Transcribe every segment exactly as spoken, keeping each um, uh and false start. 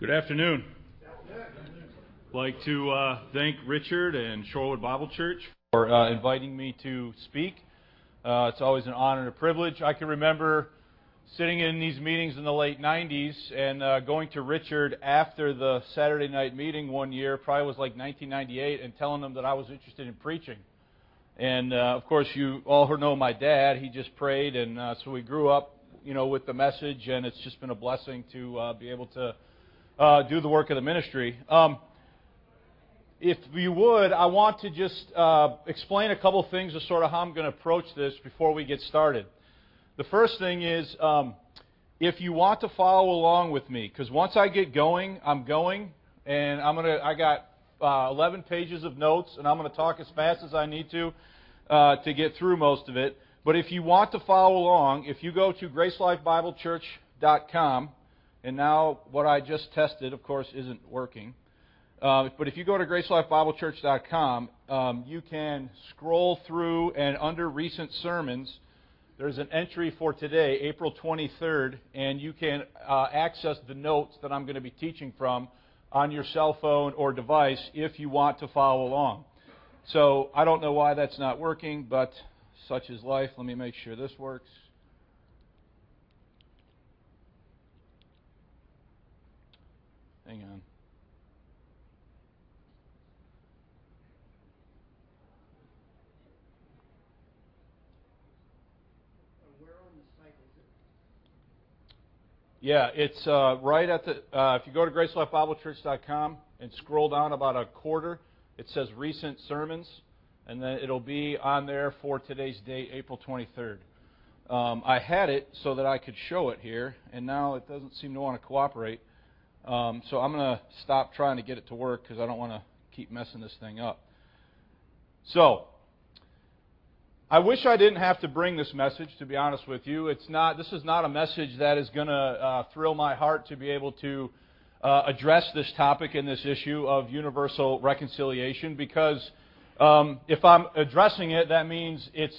Good afternoon. I'd like to uh, thank Richard and Shorewood Bible Church for uh, inviting me to speak. Uh, it's always an honor and a privilege. I can remember sitting in these meetings in the late nineties and uh, going to Richard after the Saturday night meeting one year, probably was like nineteen ninety-eight, and telling them that I was interested in preaching. And, uh, of course, you all know my dad. He just prayed, and uh, so we grew up, you know, with the message, and it's just been a blessing to uh, be able to uh, do the work of the ministry. Um, if you would, I want to just uh, explain a couple things of sort of how I'm going to approach this before we get started. The first thing is, um, if you want to follow along with me, because once I get going, I'm going, and I'm gonna. I got uh, eleven pages of notes, and I'm going to talk as fast as I need to uh, to get through most of it. But if you want to follow along, if you go to grace life bible church dot com, and now what I just tested, of course, isn't working. Uh, but if you go to grace life bible church dot com, um, you can scroll through, and under recent sermons, there's an entry for today, April twenty-third, and you can uh, access the notes that I'm going to be teaching from on your cell phone or device if you want to follow along. So I don't know why that's not working, but such is life. Let me make sure this works. Hang on. Yeah, it's uh, right at the, uh, if you go to grace life bible church dot com and scroll down about a quarter, it says recent sermons, and then it'll be on there for today's date, April twenty-third. Um, I had it so that I could show it here, and now it doesn't seem to want to cooperate. Um, so I'm going to stop trying to get it to work because I don't want to keep messing this thing up. So, I wish I didn't have to bring this message, to be honest with you. It's not. This is not a message that is going to uh, thrill my heart to be able to uh, address this topic and this issue of universal reconciliation, because um, if I'm addressing it, that means it's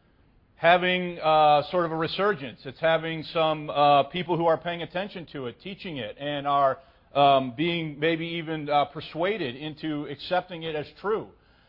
having uh, sort of a resurgence. It's having some uh, people who are paying attention to it, teaching it, and are um, being maybe even uh, persuaded into accepting it as true.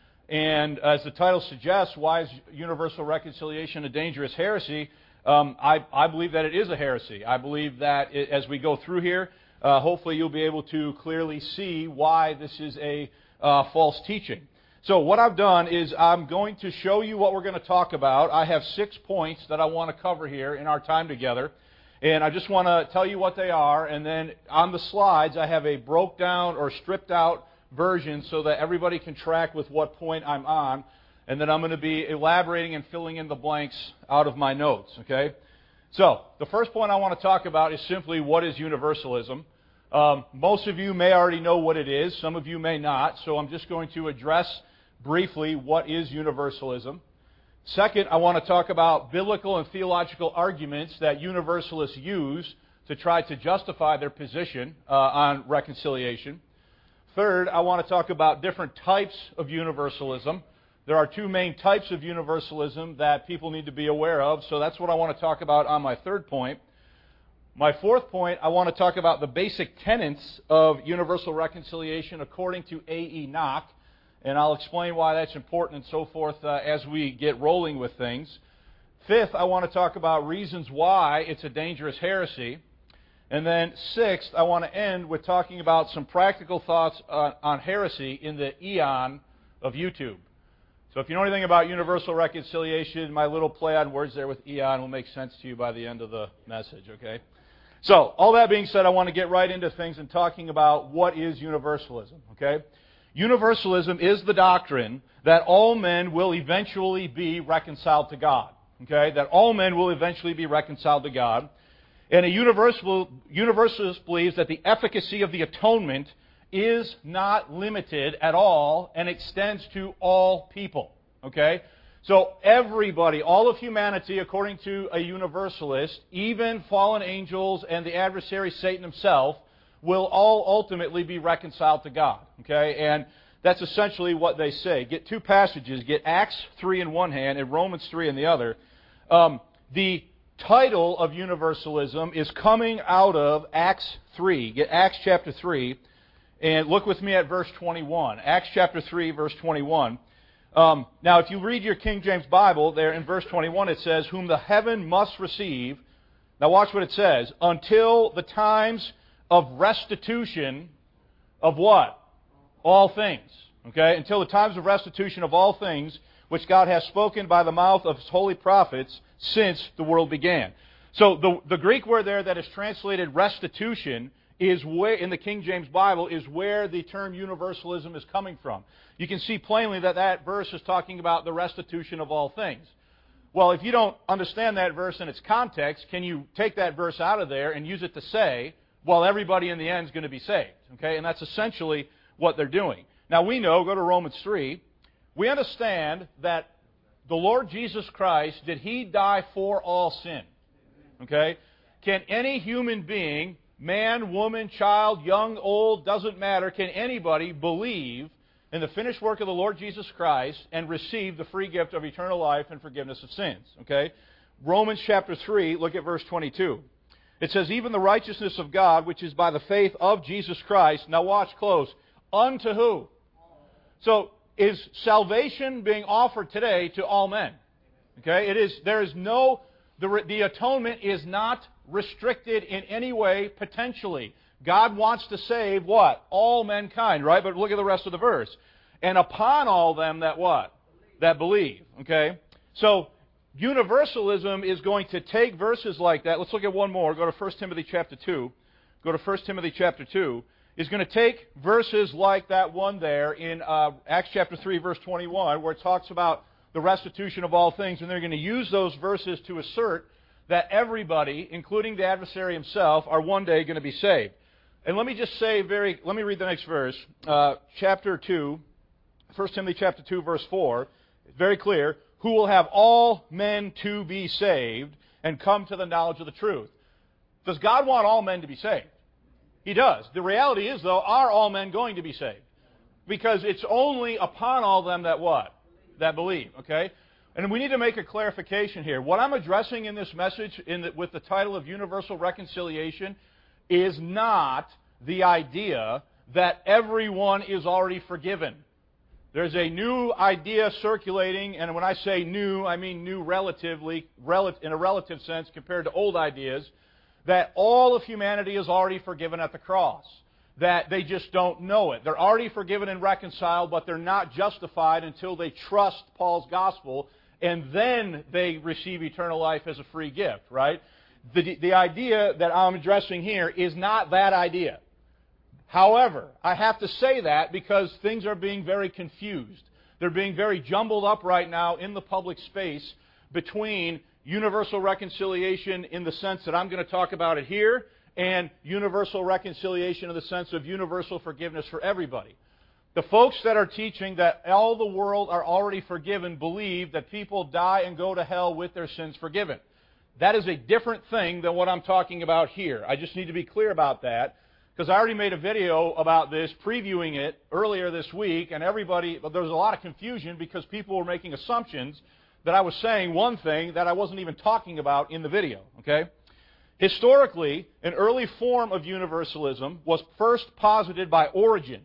And as the title suggests, why is universal reconciliation a dangerous heresy? Um, I, I believe that it is a heresy. I believe that it, as we go through here, uh, hopefully you'll be able to clearly see why this is a uh, false teaching. So what I've done is I'm going to show you what we're going to talk about. I have six points that I want to cover here in our time together. And I just want to tell you what they are. And then on the slides, I have a broke down or stripped out version so that everybody can track with what point I'm on, and then I'm going to be elaborating and filling in the blanks out of my notes, okay? So, the first point I want to talk about is simply what is universalism. Um, most of you may already know what it is, some of you may not, so I'm just going to address briefly what is universalism. Second, I want to talk about biblical and theological arguments that universalists use to try to justify their position uh, on reconciliation. Third, I want to talk about different types of universalism. There are two main types of universalism that people need to be aware of, so that's what I want to talk about on my third point. My fourth point, I want to talk about the basic tenets of universal reconciliation according to A E Nock, and I'll explain why that's important and so forth uh, as we get rolling with things. Fifth, I want to talk about reasons why it's a dangerous heresy. And then sixth, I want to end with talking about some practical thoughts on, on heresy in the eon of YouTube. So if you know anything about universal reconciliation, my little play on words there with eon will make sense to you by the end of the message, okay? So, all that being said, I want to get right into things and talking about what is universalism, okay? Universalism is the doctrine that all men will eventually be reconciled to God, okay? That all men will eventually be reconciled to God. And a universal, universalist believes that the efficacy of the atonement is not limited at all and extends to all people. Okay? So everybody, all of humanity, according to a universalist, even fallen angels and the adversary Satan himself, will all ultimately be reconciled to God. Okay? And that's essentially what they say. Get two passages. Get Acts three in one hand and Romans three in the other. Um, the title of universalism is coming out of Acts three. Get Acts chapter three, and look with me at verse twenty-one. Acts chapter three, verse twenty-one. Um, now, if you read your King James Bible, there in verse twenty-one it says, whom the heaven must receive. Now watch what it says. Until the times of restitution of what? All things. Okay? Until the times of restitution of all things, which God has spoken by the mouth of His holy prophets since the world began. So the, the Greek word there that is translated restitution is where, in the King James Bible, is where the term universalism is coming from. You can see plainly that that verse is talking about the restitution of all things. Well, if you don't understand that verse in its context, can you take that verse out of there and use it to say, well, everybody in the end is going to be saved? Okay, and that's essentially what they're doing. Now we know, go to Romans three, we understand that the Lord Jesus Christ, did He die for all sin? Okay? Can any human being, man, woman, child, young, old, doesn't matter, can anybody believe in the finished work of the Lord Jesus Christ and receive the free gift of eternal life and forgiveness of sins? Okay? Romans chapter three, look at verse twenty-two. It says, even the righteousness of God, which is by the faith of Jesus Christ. Now watch close. Unto who? So, is salvation being offered today to all men? Okay? It is, there is no, the, the atonement is not restricted in any way potentially. God wants to save what? All mankind, right? But look at the rest of the verse. And upon all them that what? That believe. Okay? So, universalism is going to take verses like that. Let's look at one more. Go to First Timothy chapter two. Go to First Timothy chapter two. Is going to take verses like that one there in uh, Acts chapter three, verse twenty-one, where it talks about the restitution of all things, and they're going to use those verses to assert that everybody, including the adversary himself, are one day going to be saved. And let me just say very, let me read the next verse, uh, chapter two, First Timothy chapter two, verse four. It's very clear, who will have all men to be saved and come to the knowledge of the truth. Does God want all men to be saved? He does. The reality is, though, are all men going to be saved? Because it's only upon all them that what? That believe, okay? And we need to make a clarification here. What I'm addressing in this message in the, with the title of Universal Reconciliation is not the idea that everyone is already forgiven. There's a new idea circulating, and when I say new, I mean new relatively, rel- in a relative sense compared to old ideas, that all of humanity is already forgiven at the cross. That they just don't know it. They're already forgiven and reconciled, but they're not justified until they trust Paul's gospel, and then they receive eternal life as a free gift, right? The, the idea that I'm addressing here is not that idea. However, I have to say that because things are being very confused. They're being very jumbled up right now in the public space between universal reconciliation in the sense that I'm going to talk about it here, and universal reconciliation in the sense of universal forgiveness for everybody. The folks that are teaching that all the world are already forgiven believe that people die and go to hell with their sins forgiven. That is a different thing than what I'm talking about here. I just need to be clear about that, because I already made a video about this, previewing it earlier this week, and everybody, there was a lot of confusion because people were making assumptions that I was saying one thing that I wasn't even talking about in the video, okay? Historically, an early form of universalism was first posited by Origen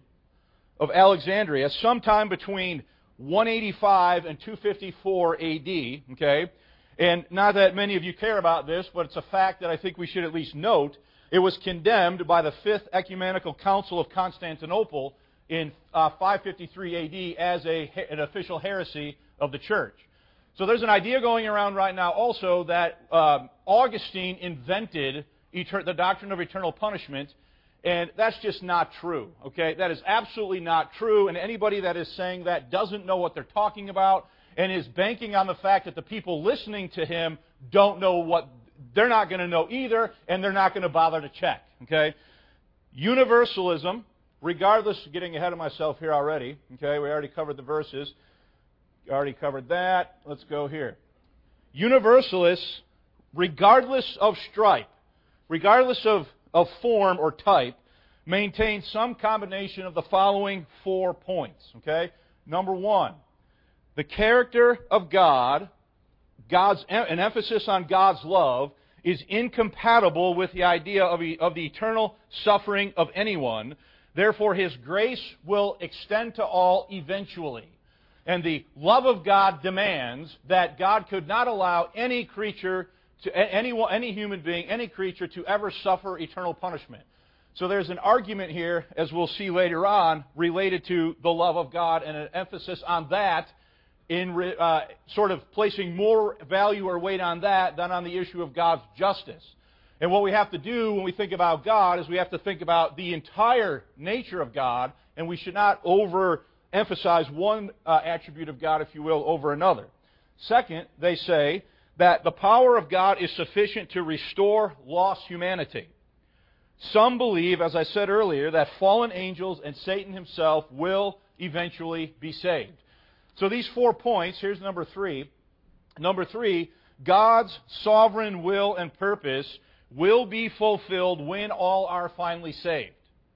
of Alexandria sometime between one eighty-five and two fifty-four A D, okay? And not that many of you care about this, but it's a fact that I think we should at least note. It was condemned by the Fifth Ecumenical Council of Constantinople in uh, five fifty-three A D as a, an official heresy of the church. So there's an idea going around right now also that uh, Augustine invented etern- the doctrine of eternal punishment, and that's just not true, okay? That is absolutely not true, and anybody that is saying that doesn't know what they're talking about and is banking on the fact that the people listening to him don't know what, they're not going to know either, and they're not going to bother to check, okay? Universalism, regardless, getting ahead of myself here already, okay, we already covered the verses. Already covered that. Let's go here. Universalists, regardless of stripe, regardless of, of form or type, maintain some combination of the following four points. Okay? Number one, the character of God God's an emphasis on God's love is incompatible with the idea of, of the eternal suffering of anyone. Therefore, His grace will extend to all eventually. And the love of God demands that God could not allow any creature, to any, any human being, any creature to ever suffer eternal punishment. So there's an argument here, as we'll see later on, related to the love of God and an emphasis on that, in uh, sort of placing more value or weight on that than on the issue of God's justice. And what we have to do when we think about God is we have to think about the entire nature of God, and we should not overemphasize one uh, attribute of God, if you will, over another. Second, they say that the power of God is sufficient to restore lost humanity. Some believe, as I said earlier, that fallen angels and Satan himself will eventually be saved. So these four points, here's number three. Number three, God's sovereign will and purpose will be fulfilled when all are finally saved.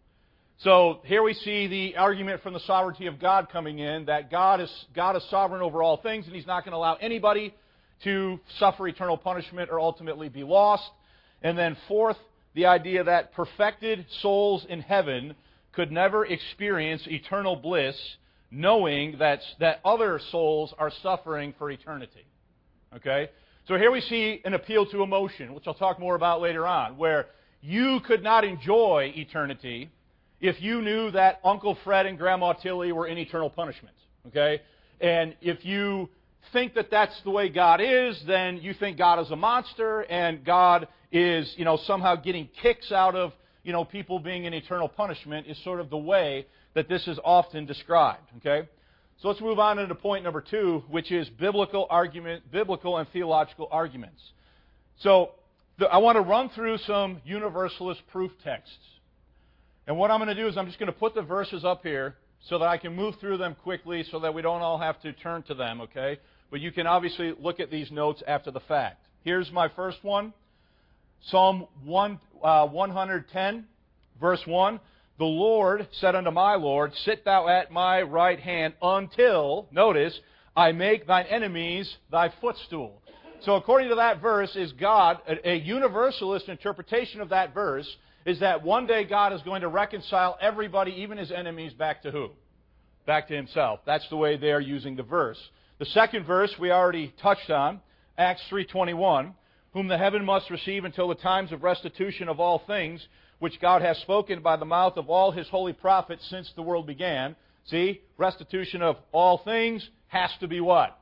So here we see the argument from the sovereignty of God coming in, that God is, God is sovereign over all things, and He's not going to allow anybody to suffer eternal punishment or ultimately be lost. And then fourth, the idea that perfected souls in heaven could never experience eternal bliss, knowing that, that other souls are suffering for eternity. Okay? So here we see an appeal to emotion, which I'll talk more about later on, where you could not enjoy eternity if you knew that Uncle Fred and Grandma Tilly were in eternal punishment. Okay? And if you think that that's the way God is, then you think God is a monster, and God is, you know, somehow getting kicks out of, you know, people being in eternal punishment is sort of the way that this is often described. Okay? So let's move on into point number two, which is biblical argument, biblical and theological arguments. So the, I want to run through some universalist proof texts. And what I'm going to do is I'm just going to put the verses up here so that I can move through them quickly so that we don't all have to turn to them, okay? But you can obviously look at these notes after the fact. Here's my first one. Psalm one, uh, one ten, verse one. The Lord said unto my Lord, sit thou at my right hand until, notice, I make thine enemies thy footstool. So according to that verse, is God, a, a universalist interpretation of that verse, is that one day God is going to reconcile everybody, even His enemies, back to who? Back to Himself. That's the way they are using the verse. The second verse we already touched on, Acts three twenty-one, whom the heaven must receive until the times of restitution of all things, which God has spoken by the mouth of all His holy prophets since the world began. See, restitution of all things has to be what?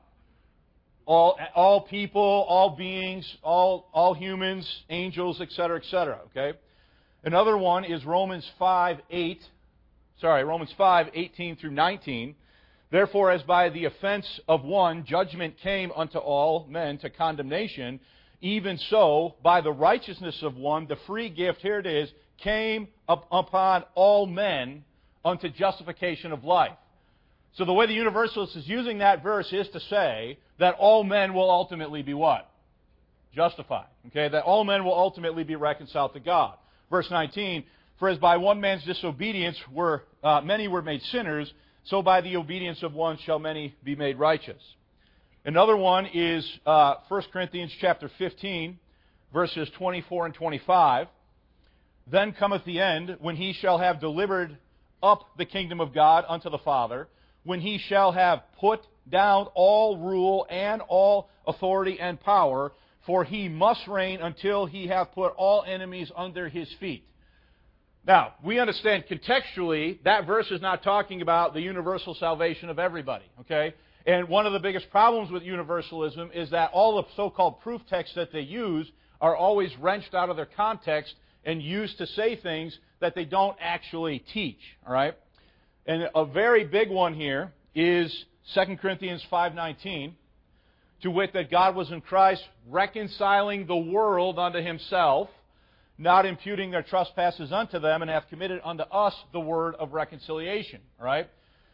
All, all people, all beings, all, all humans, angels, et cetera, et cetera. Okay? Another one is Romans five eight. Sorry, Romans five eighteen through nineteen. Therefore, as by the offense of one judgment came unto all men to condemnation, even so, by the righteousness of one, the free gift, here it is, came up upon all men unto justification of life. So the way the Universalist is using that verse is to say that all men will ultimately be what? Justified. Okay, that all men will ultimately be reconciled to God. Verse nineteen, for as by one man's disobedience were uh, many were made sinners, so by the obedience of one shall many be made righteous. Another one is uh, First Corinthians chapter fifteen, verses twenty-four and twenty-five. Then cometh the end, when he shall have delivered up the kingdom of God unto the Father, when he shall have put down all rule and all authority and power, for he must reign until he hath put all enemies under his feet. Now, we understand contextually, that verse is not talking about the universal salvation of everybody, okay? And one of the biggest problems with universalism is that all the so-called proof texts that they use are always wrenched out of their context and used to say things that they don't actually teach, all right? And a very big one here is Second Corinthians five nineteen, to wit that God was in Christ reconciling the world unto Himself, not imputing their trespasses unto them, and hath committed unto us the word of reconciliation, all right?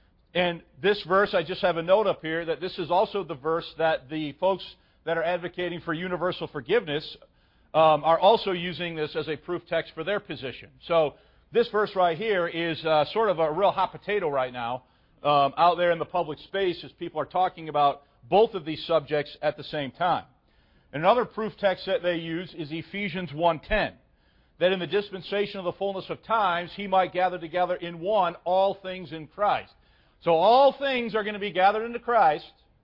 And this verse, I just have a note up here, that this is also the verse that the folks that are advocating for universal forgiveness um, are also using this as a proof text for their position. So this verse right here is uh, sort of a real hot potato right now um, out there in the public space as people are talking about both of these subjects at the same time. Another proof text that they use is Ephesians one ten, that in the dispensation of the fullness of times, He might gather together in one all things in Christ. So all things are going to be gathered into Christ.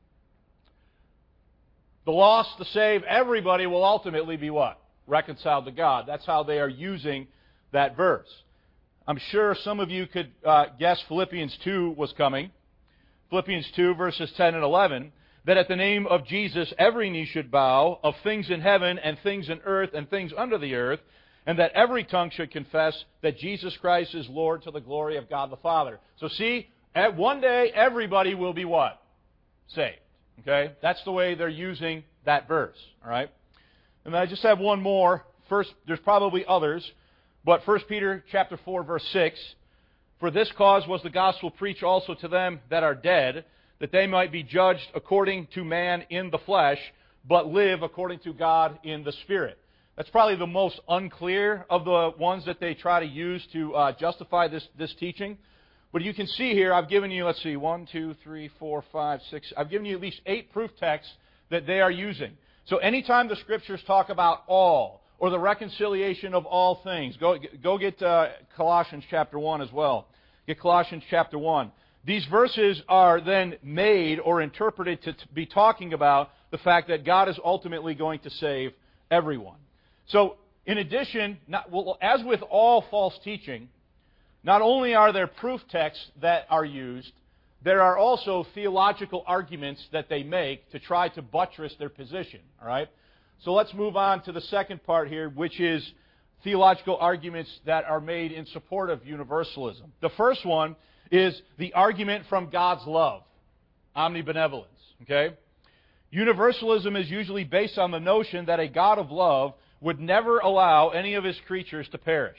The lost, the saved, everybody will ultimately be what? Reconciled to God. That's how they are using that verse. I'm sure some of you could uh, guess Philippians two was coming. Philippians two, verses ten and eleven, that at the name of Jesus every knee should bow, of things in heaven and things in earth and things under the earth, and that every tongue should confess that Jesus Christ is Lord to the glory of God the Father. So see, at one day everybody will be what? Saved. Okay? That's the way they're using that verse. All right? And I just have one more. First, there's probably others, but First Peter chapter four, verse six, for this cause was the gospel preached also to them that are dead, that they might be judged according to man in the flesh, but live according to God in the Spirit. That's probably the most unclear of the ones that they try to use to uh, justify this, this teaching. But you can see here, I've given you, let's see, one, two, three, four, five, six, I've given you at least eight proof texts that they are using. So anytime the Scriptures talk about all, or the reconciliation of all things, go, go get uh, Colossians chapter one as well. Get Colossians chapter one. These verses are then made or interpreted to be talking about the fact that God is ultimately going to save everyone. So, in addition, not, well, as with all false teaching, not only are there proof texts that are used, there are also theological arguments that they make to try to buttress their position. All right? So let's move on to the second part here, which is theological arguments that are made in support of universalism. The first one is the argument from God's love, omnibenevolence. Okay? Universalism is usually based on the notion that a God of love would never allow any of His creatures to perish.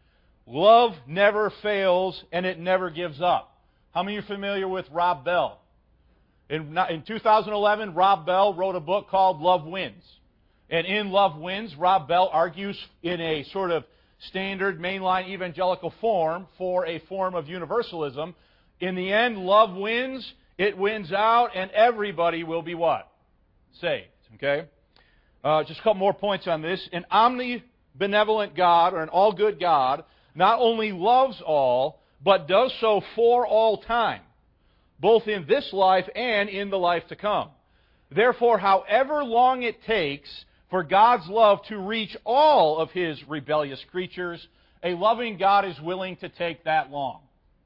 Love never fails, and it never gives up. How many are familiar with Rob Bell? In, in two thousand eleven, Rob Bell wrote a book called Love Wins. And in Love Wins, Rob Bell argues in a sort of standard mainline evangelical form for a form of universalism. In the end, love wins, it wins out, and everybody will be what? Saved. Okay? Uh, just a couple more points on this. An omnibenevolent God, or an all-good God, not only loves all, but does so for all time, both in this life and in the life to come. Therefore, however long it takes for God's love to reach all of His rebellious creatures, a loving God is willing to take that long.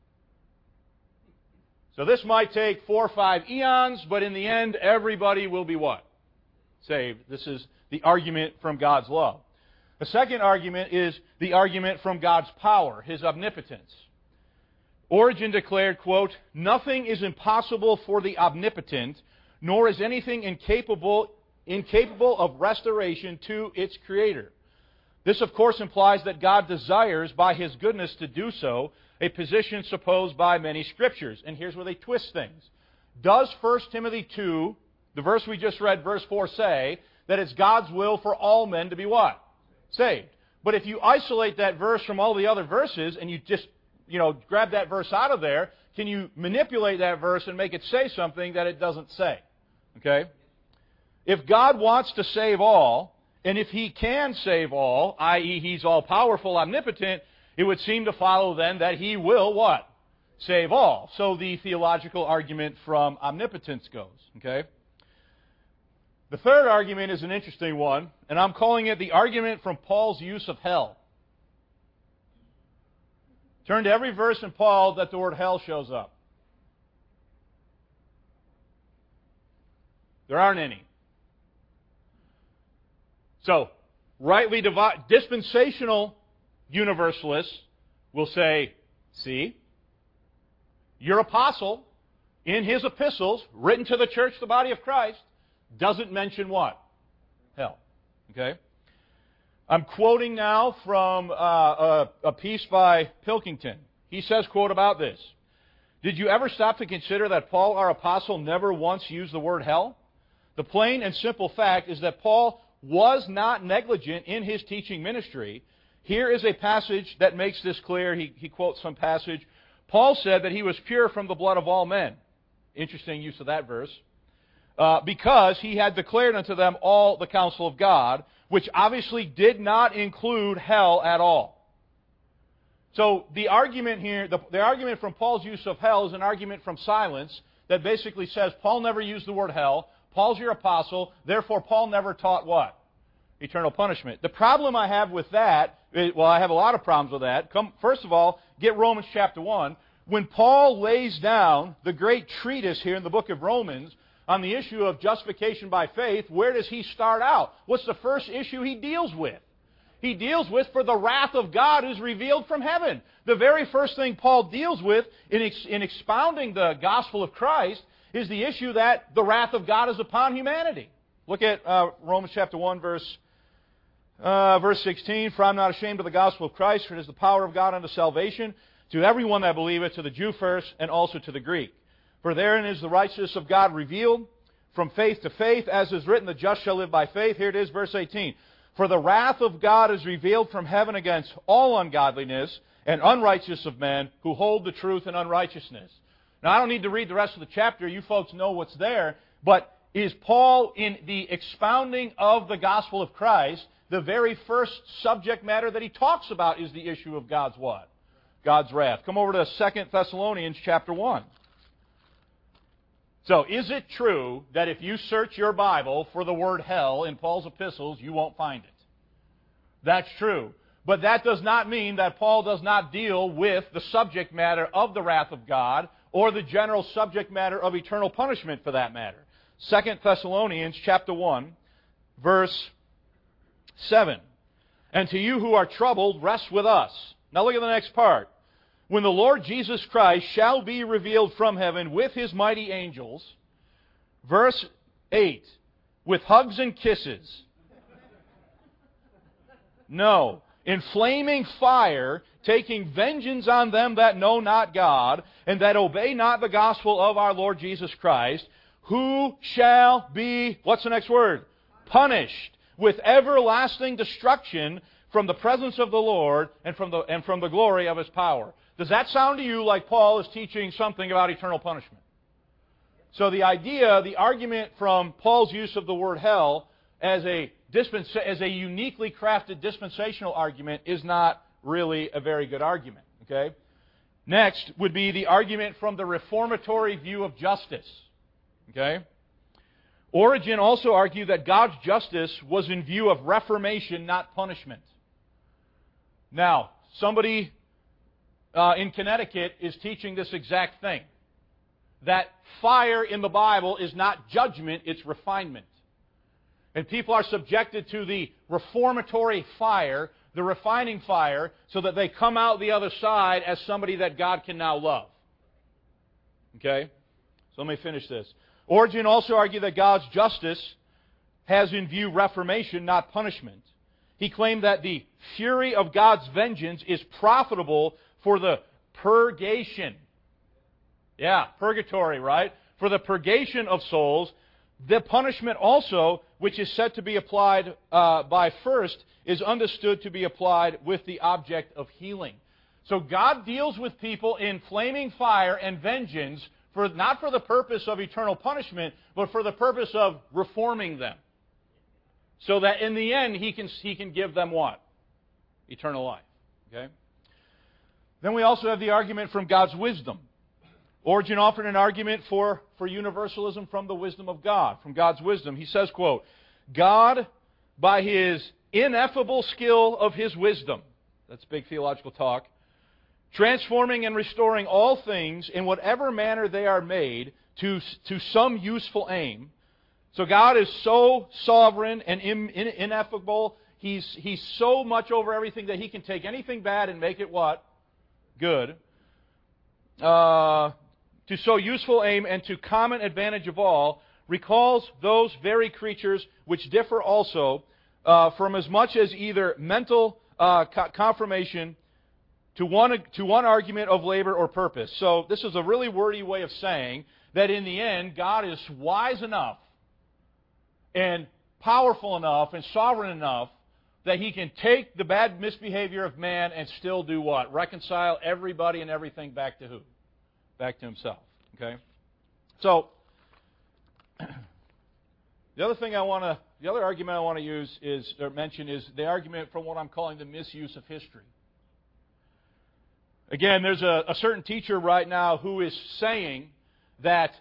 So this might take four or five eons, but in the end, everybody will be what? Saved. This is the argument from God's love. The second argument is the argument from God's power, His omnipotence. Origen declared, quote, nothing is impossible for the omnipotent, nor is anything incapable, incapable of restoration to its Creator. This, of course, implies that God desires, by His goodness, to do so, a position supposed by many Scriptures. And here's where they twist things. Does First Timothy two, the verse we just read, verse four, say that it's God's will for all men to be what? Saved. But if you isolate that verse from all the other verses and you just, you know, grab that verse out of there, can you manipulate that verse and make it say something that it doesn't say? Okay? If God wants to save all, and if He can save all, that is He's all-powerful, omnipotent, it would seem to follow then that He will what? Save all. So the theological argument from omnipotence goes. Okay? The third argument is an interesting one, and I'm calling it the argument from Paul's use of hell. Turn to every verse in Paul that the word hell shows up. There aren't any. So, rightly divided, dispensational universalists will say, see, your apostle, in his epistles, written to the church, the body of Christ, doesn't mention what? Hell. Okay? I'm quoting now from uh, a, a piece by Pilkington. He says, quote, about this. Did you ever stop to consider that Paul, our apostle, never once used the word hell? The plain and simple fact is that Paul was not negligent in his teaching ministry. Here is a passage that makes this clear. He, he quotes some passage. Paul said that he was pure from the blood of all men. Interesting use of that verse. uh, because he had declared unto them all the counsel of God, which obviously did not include hell at all. So the argument here, the, the argument from Paul's use of hell is an argument from silence that basically says Paul never used the word hell, Paul's your apostle, therefore Paul never taught what? Eternal punishment. The problem I have with that, is, well, I have a lot of problems with that. Come, first of all, get Romans chapter one. When Paul lays down the great treatise here in the book of Romans on the issue of justification by faith, where does he start out? What's the first issue he deals with? He deals with, for the wrath of God is revealed from heaven. The very first thing Paul deals with in, ex, in expounding the gospel of Christ is the issue that the wrath of God is upon humanity. Look at uh, Romans chapter one, verse, uh, verse sixteen. For I am not ashamed of the gospel of Christ, for it is the power of God unto salvation to everyone that believeth, to the Jew first, and also to the Greek. For therein is the righteousness of God revealed from faith to faith, as is written, the just shall live by faith. Here it is, verse eighteen. For the wrath of God is revealed from heaven against all ungodliness and unrighteousness of men who hold the truth in unrighteousness. Now, I don't need to read the rest of the chapter. You folks know what's there. But is Paul, in the expounding of the gospel of Christ, the very first subject matter that he talks about is the issue of God's what? God's wrath. Come over to Second Thessalonians chapter one. So, is it true that if you search your Bible for the word hell in Paul's epistles, you won't find it? That's true. But that does not mean that Paul does not deal with the subject matter of the wrath of God or the general subject matter of eternal punishment for that matter. Second Thessalonians chapter one, verse seven. And to you who are troubled, rest with us. Now look at the next part. When the Lord Jesus Christ shall be revealed from heaven with His mighty angels, verse eight, with hugs and kisses. No, in flaming fire, taking vengeance on them that know not God, and that obey not the gospel of our Lord Jesus Christ, who shall be, what's the next word? Punished with everlasting destruction from the presence of the Lord and from the, and from the glory of His power. Does that sound to you like Paul is teaching something about eternal punishment? So the idea, the argument from Paul's use of the word hell as a, dispensa- as a uniquely crafted dispensational argument is not really a very good argument. Okay? Next would be the argument from the reformatory view of justice. Okay? Origen also argued that God's justice was in view of reformation, not punishment. Now, somebody uh, in Connecticut is teaching this exact thing. That fire in the Bible is not judgment, it's refinement. And people are subjected to the reformatory fire, the refining fire, so that they come out the other side as somebody that God can now love. Okay? So let me finish this. Origen also argued that God's justice has in view reformation, not punishment. He claimed that the fury of God's vengeance is profitable for the purgation. Yeah, purgatory, right? For the purgation of souls. The punishment also, which is said to be applied uh, by first, is understood to be applied with the object of healing. So God deals with people in flaming fire and vengeance, for not for the purpose of eternal punishment, but for the purpose of reforming them. So that in the end, He can, he can give them what? Eternal life. Okay? Then we also have the argument from God's wisdom. Origen offered an argument for, for universalism from the wisdom of God, from God's wisdom. He says, quote, God, by His ineffable skill of His wisdom, that's big theological talk, transforming and restoring all things in whatever manner they are made to, to some useful aim. So God is so sovereign and in, in, ineffable. He's, he's so much over everything that He can take anything bad and make it what? Good. Uh, to so useful aim and to common advantage of all, recalls those very creatures which differ also uh, from as much as either mental uh, co- confirmation to one, to one argument of labor or purpose. So this is a really wordy way of saying that in the end, God is wise enough and powerful enough and sovereign enough that He can take the bad misbehavior of man and still do what? Reconcile everybody and everything back to who? Back to Himself. Okay? So, The other thing I want to, the other argument I want to use is, or mention is the argument from what I'm calling the misuse of history. Again, there's a, a certain teacher right now who is saying that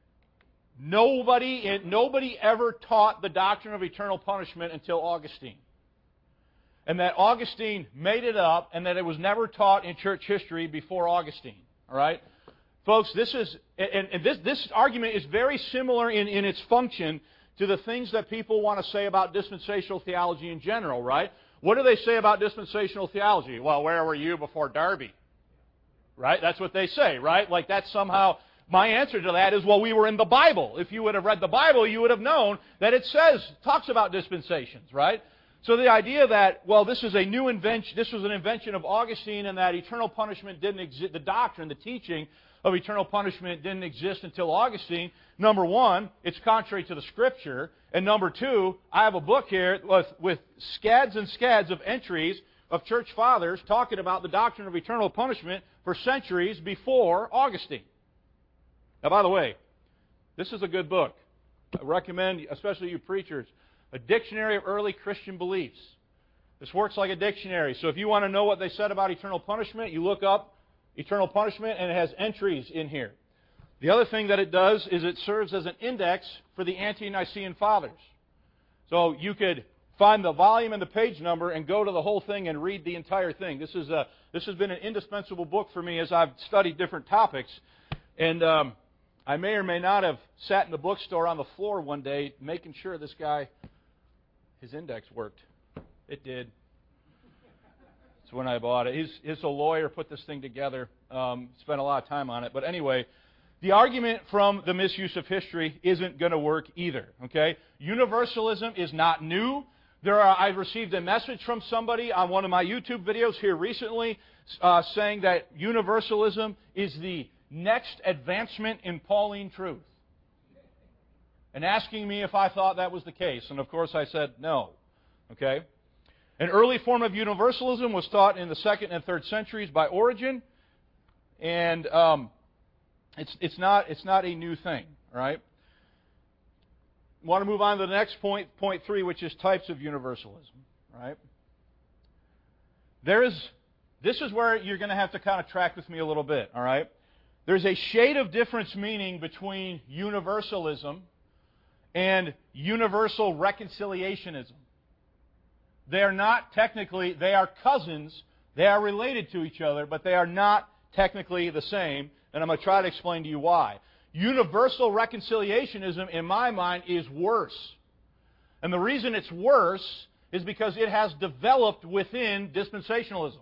nobody, nobody ever taught the doctrine of eternal punishment until Augustine. And that Augustine made it up, and that it was never taught in church history before Augustine. All right? Folks, this is, and, and this, this argument is very similar in, in its function to the things that people want to say about dispensational theology in general, right? What do they say about dispensational theology? Well, where were you before Darby? Right? That's what they say, right? Like that's somehow, my answer to that is, well, we were in the Bible. If you would have read the Bible, you would have known that it says, talks about dispensations, right? So the idea that, well, this is a new invention, this was an invention of Augustine, and that eternal punishment didn't exist, the doctrine, the teaching of eternal punishment didn't exist until Augustine. Number one, it's contrary to the Scripture. And number two, I have a book here with, with scads and scads of entries of church fathers talking about the doctrine of eternal punishment for centuries before Augustine. Now, by the way, this is a good book. I recommend, especially you preachers, A Dictionary of Early Christian Beliefs. This works like a dictionary. So if you want to know what they said about eternal punishment, you look up eternal punishment, and it has entries in here. The other thing that it does is it serves as an index for the Ante-Nicene Fathers. So you could find the volume and the page number and go to the whole thing and read the entire thing. This is a this has been an indispensable book for me as I've studied different topics. And um, I may or may not have sat in the bookstore on the floor one day making sure this guy, his index worked. It did. When I bought it. He's, he's a lawyer, put this thing together, um, spent a lot of time on it. But anyway, the argument from the misuse of history isn't going to work either. Okay? Universalism is not new. There are, I received a message from somebody on one of my YouTube videos here recently uh, saying that universalism is the next advancement in Pauline truth. And asking me if I thought that was the case. And of course I said no. Okay? An early form of universalism was taught in the second and third centuries by Origen, and um, it's it's not it's not a new thing, right? I want to move on to the next point, point three, which is types of universalism, right? There is this is where you're going to have to kind of track with me a little bit, all right? There's a shade of difference meaning between universalism and universal reconciliationism. They are not technically, they are cousins, they are related to each other, but they are not technically the same, and I'm going to try to explain to you why. Universal reconciliationism, in my mind, is worse. And the reason it's worse is because it has developed within dispensationalism.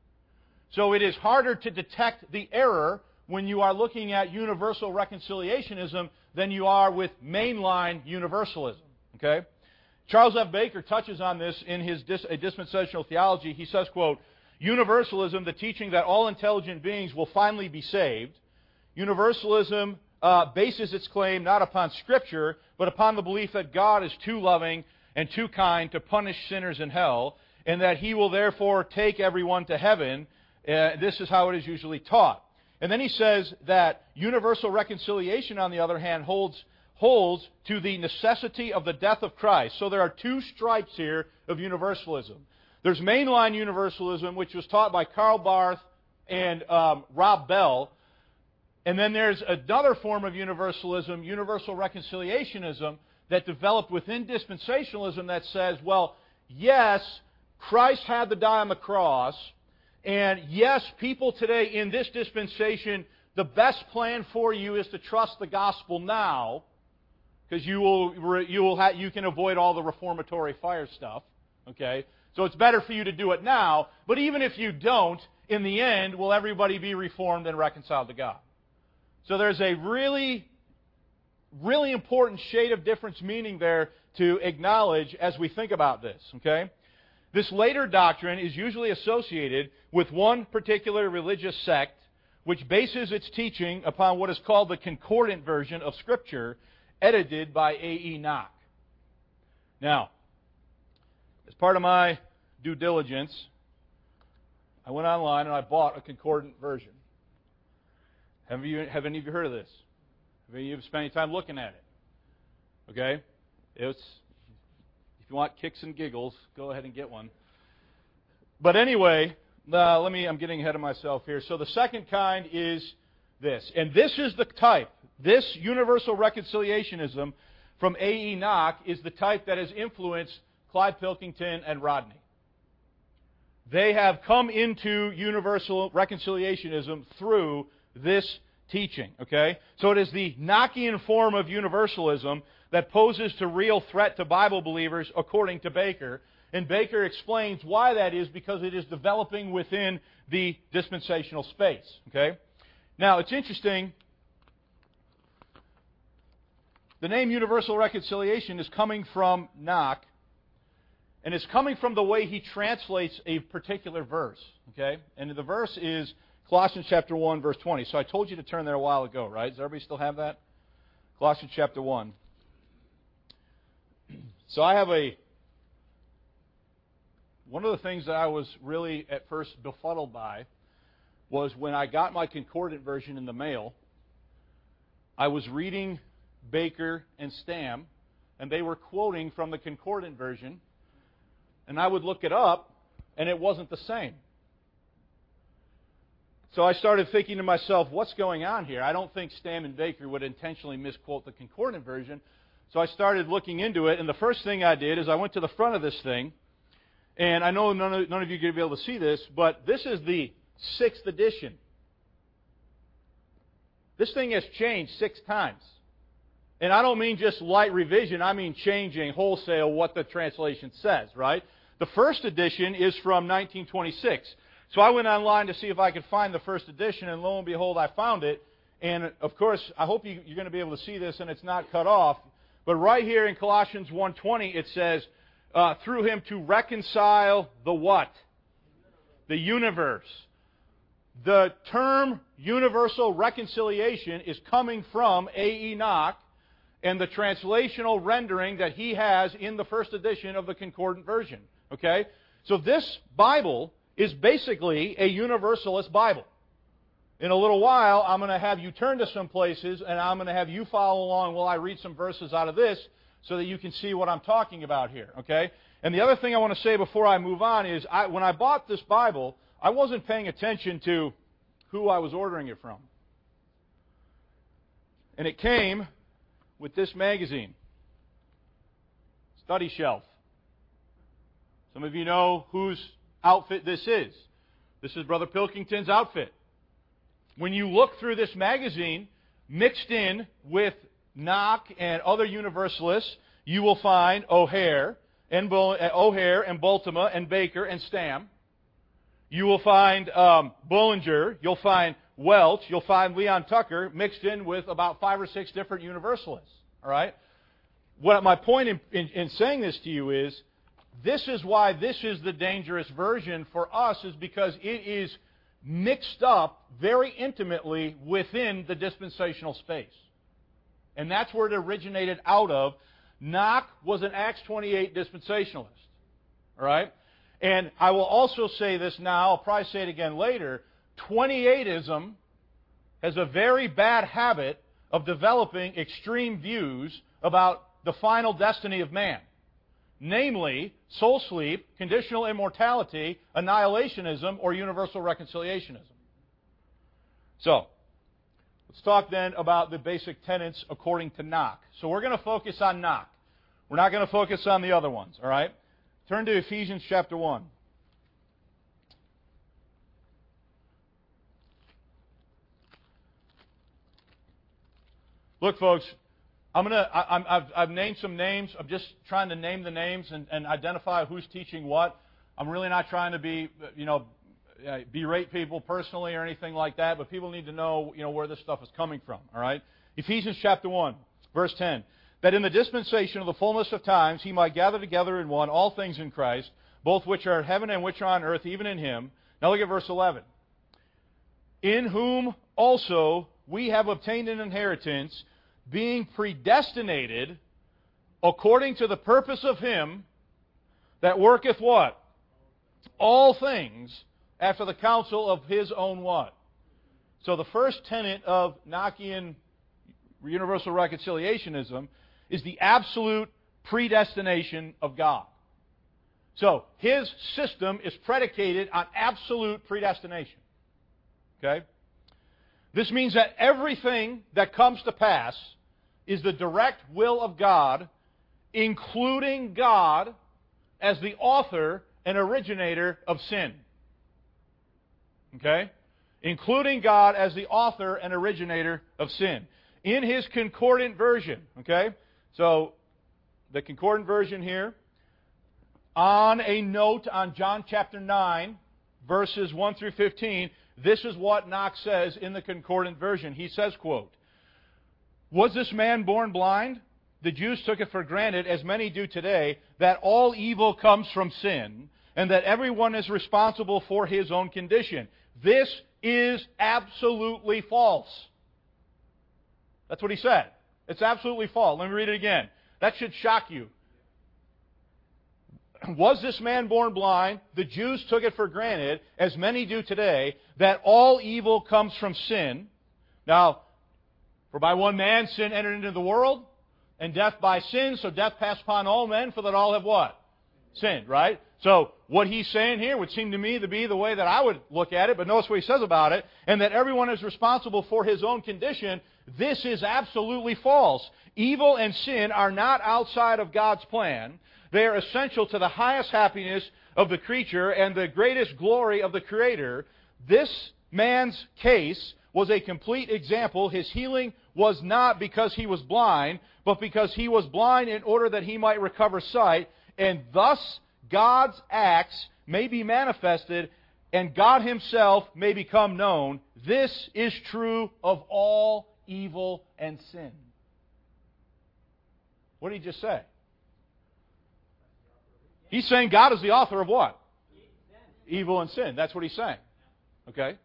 So it is harder to detect the error when you are looking at universal reconciliationism than you are with mainline universalism. Okay? Charles F. Baker touches on this in his dis- a dispensational theology. He says, quote, Universalism, the teaching that all intelligent beings will finally be saved. Universalism uh, bases its claim not upon Scripture, but upon the belief that God is too loving and too kind to punish sinners in hell, and that He will therefore take everyone to heaven. Uh, this is how it is usually taught. And then he says that universal reconciliation, on the other hand, holds holds to the necessity of the death of Christ. So there are two stripes here of universalism. There's mainline universalism, which was taught by Karl Barth and um, Rob Bell. And then there's another form of universalism, universal reconciliationism, that developed within dispensationalism that says, well, yes, Christ had to die on the cross, and yes, people today in this dispensation, the best plan for you is to trust the gospel now, because you will you will ha- you can avoid all the reformatory fire stuff. Okay, so it's better for you to do it now. But even if you don't, in the end, will everybody be reformed and reconciled to God? So there's a really, really important shade of difference meaning there to acknowledge as we think about this. Okay, this later doctrine is usually associated with one particular religious sect, which bases its teaching upon what is called the concordant version of Scripture, edited by A E Nock. Now, as part of my due diligence, I went online and I bought a concordant version. Have you, have any of you heard of this? Have any of you spent any time looking at it? Okay? It's, if you want kicks and giggles, go ahead and get one. But anyway, uh, let me, I'm getting ahead of myself here. So the second kind is this. And this is the type. This universal reconciliationism from A E. Nock is the type that has influenced Clyde Pilkington and Rodney. They have come into universal reconciliationism through this teaching, okay? So it is the Knockian form of universalism that poses a real threat to Bible believers according to Baker. And Baker explains why that is, because it is developing within the dispensational space, okay? Now, it's interesting. The name universal reconciliation is coming from Nock, and it's coming from the way he translates a particular verse, okay? And the verse is Colossians chapter one, verse twenty. So I told you to turn there a while ago, right? Does everybody still have that? Colossians chapter one. So I have a... One of the things that I was really at first befuddled by was when I got my concordant version in the mail, I was reading Baker and Stam, and they were quoting from the concordant version, and I would look it up, and it wasn't the same. So I started thinking to myself, what's going on here? I don't think Stam and Baker would intentionally misquote the concordant version. So I started looking into it, and the first thing I did is I went to the front of this thing, and I know none of, none of you are going to be able to see this, but this is the sixth edition. This thing has changed six times. And I don't mean just light revision, I mean changing wholesale what the translation says, right? The first edition is from nineteen twenty-six. So I went online to see if I could find the first edition, and lo and behold, I found it. And, of course, I hope you, you're going to be able to see this and it's not cut off. But right here in Colossians one twenty, it says, uh, through him to reconcile the what? The universe. The term universal reconciliation is coming from A E. Nock and the translational rendering that he has in the first edition of the Concordant version. Okay? So this Bible is basically a universalist Bible. In a little while, I'm going to have you turn to some places, and I'm going to have you follow along while I read some verses out of this so that you can see what I'm talking about here. Okay? And the other thing I want to say before I move on is, I, when I bought this Bible, I wasn't paying attention to who I was ordering it from. And it came with this magazine, Study Shelf. Some of you know whose outfit this is. This is Brother Pilkington's outfit. When you look through this magazine, mixed in with Nock and other Universalists, you will find O'Hare and Bull- O'Hare and Bultema and Baker and Stam. You will find um, Bullinger. You'll find Welch. You'll find Leon Tucker mixed in with about five or six different Universalists. All right. What my point in, in, in saying this to you is, this is why this is the dangerous version for us, is because it is mixed up very intimately within the dispensational space. And that's where it originated out of. Nock was an Acts twenty-eight dispensationalist. All right? And I will also say this now, I'll probably say it again later, twenty-eightism has a very bad habit of developing extreme views about the final destiny of man. Namely, soul sleep, conditional immortality, annihilationism, or universal reconciliationism. So, let's talk then about the basic tenets according to Nock. So we're going to focus on Nock. We're not going to focus on the other ones, all right? Turn to Ephesians chapter one. Look, folks, I'm gonna. I, I'm, I've, I've named some names. I'm just trying to name the names and, and identify who's teaching what. I'm really not trying to be, you know, berate people personally or anything like that. But people need to know, you know, where this stuff is coming from. All right. Ephesians chapter one, verse ten. That in the dispensation of the fullness of times he might gather together in one all things in Christ, both which are in heaven and which are on earth, even in him. Now look at verse eleven. In whom also we have obtained an inheritance, being predestinated according to the purpose of him that worketh what? All things after the counsel of his own what? So the first tenet of Knockian universal reconciliationism is the absolute predestination of God. So, his system is predicated on absolute predestination. Okay? This means that everything that comes to pass is the direct will of God, including God as the author and originator of sin. Okay? Including God as the author and originator of sin. In his concordant version, okay? So, the concordant version here, on a note on John chapter nine, verses one through fifteen, this is what Knox says in the concordant version. He says, quote, "Was this man born blind? The Jews took it for granted, as many do today, that all evil comes from sin, and that everyone is responsible for his own condition. This is absolutely false." That's what he said. It's absolutely false. Let me read it again. That should shock you. "Was this man born blind? The Jews took it for granted, as many do today, that all evil comes from sin. Now, for by one man sin entered into the world, and death by sin, so death passed upon all men, for that all have what? Sinned, right? So, what he's saying here would seem to me to be the way that I would look at it, but notice what he says about it, and that everyone is responsible for his own condition. This is absolutely false. Evil and sin are not outside of God's plan. They are essential to the highest happiness of the creature and the greatest glory of the Creator. This man's case was a complete example. His healing was not because he was blind, but because he was blind in order that he might recover sight, and thus God's acts may be manifested, and God Himself may become known. This is true of all evil and sin." What did he just say? He's saying God is the author of what? Evil and sin. That's what he's saying. Okay?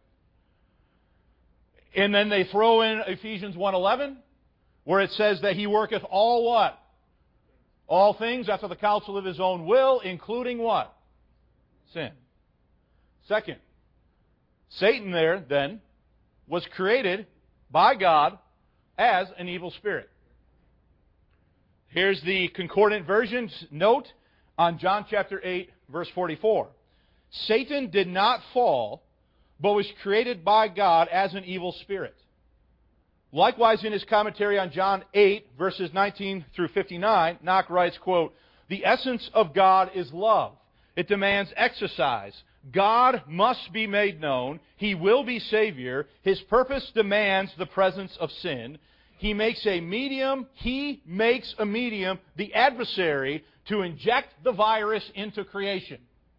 And then they throw in Ephesians one eleven, where it says that He worketh all what? All things after the counsel of His own will, including what? Sin. Second, Satan there, then, was created by God as an evil spirit. Here's the concordant version's note on John chapter eight, verse forty-four. "Satan did not fall, but was created by God as an evil spirit." Likewise, in his commentary on John eight, verses nineteen through fifty-nine, Knox writes, quote, "The essence of God is love. It demands exercise. God must be made known. He will be Savior. His purpose demands the presence of sin. He makes a medium, He makes a medium, the adversary, to inject the virus into creation."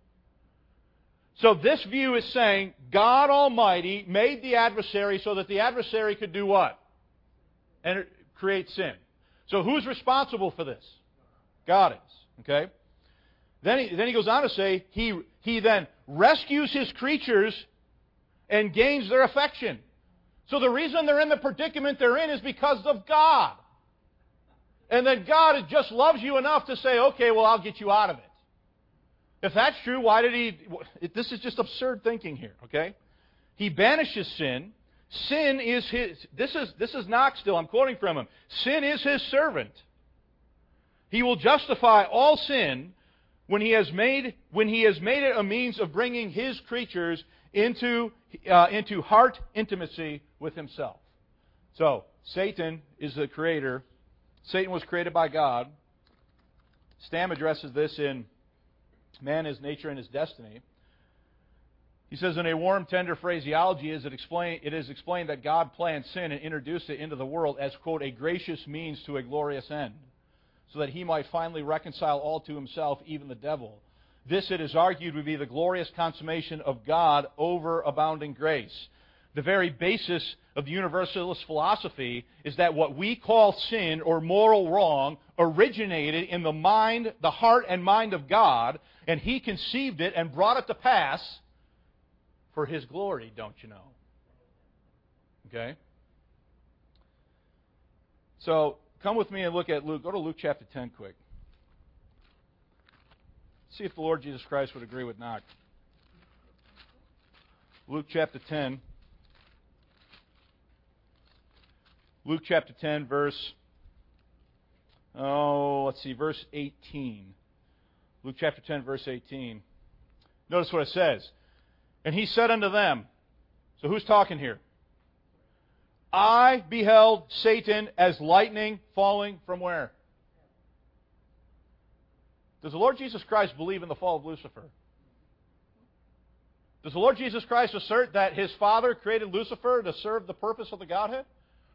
So this view is saying God Almighty made the adversary so that the adversary could do what? And create sin. So who's responsible for this? God is. Okay? Then he, then he goes on to say, he, he then rescues His creatures and gains their affection. So the reason they're in the predicament they're in is because of God. And then God just loves you enough to say, okay, well, I'll get you out of it. If that's true, why did He... This is just absurd thinking here, okay? He banishes sin. Sin is His... This is, this is Knox still, I'm quoting from him. Sin is His servant. He will justify all sin when He has made, when he has made it a means of bringing His creatures into, uh, into heart intimacy with Himself. So, Satan is the creator. Satan was created by God. Stam addresses this in Man, His Nature, and His Destiny. He says, in a warm, tender phraseology, is it, explain, it is explained that God planned sin and introduced it into the world as, quote, a gracious means to a glorious end, so that He might finally reconcile all to Himself, even the devil. This, it is argued, would be the glorious consummation of God over abounding grace. The very basis of the universalist philosophy is that what we call sin or moral wrong originated in the mind, the heart and mind of God, and He conceived it and brought it to pass for His glory, don't you know? Okay? So, come with me and look at Luke. Go to Luke chapter ten quick. See if the Lord Jesus Christ would agree with Knox. Luke chapter ten. Luke chapter ten, verse Oh, let's see, verse eighteen. Luke chapter ten, verse eighteen. Notice what it says. And he said unto them, so who's talking here? I beheld Satan as lightning falling from where? Does the Lord Jesus Christ believe in the fall of Lucifer? Does the Lord Jesus Christ assert that His Father created Lucifer to serve the purpose of the Godhead?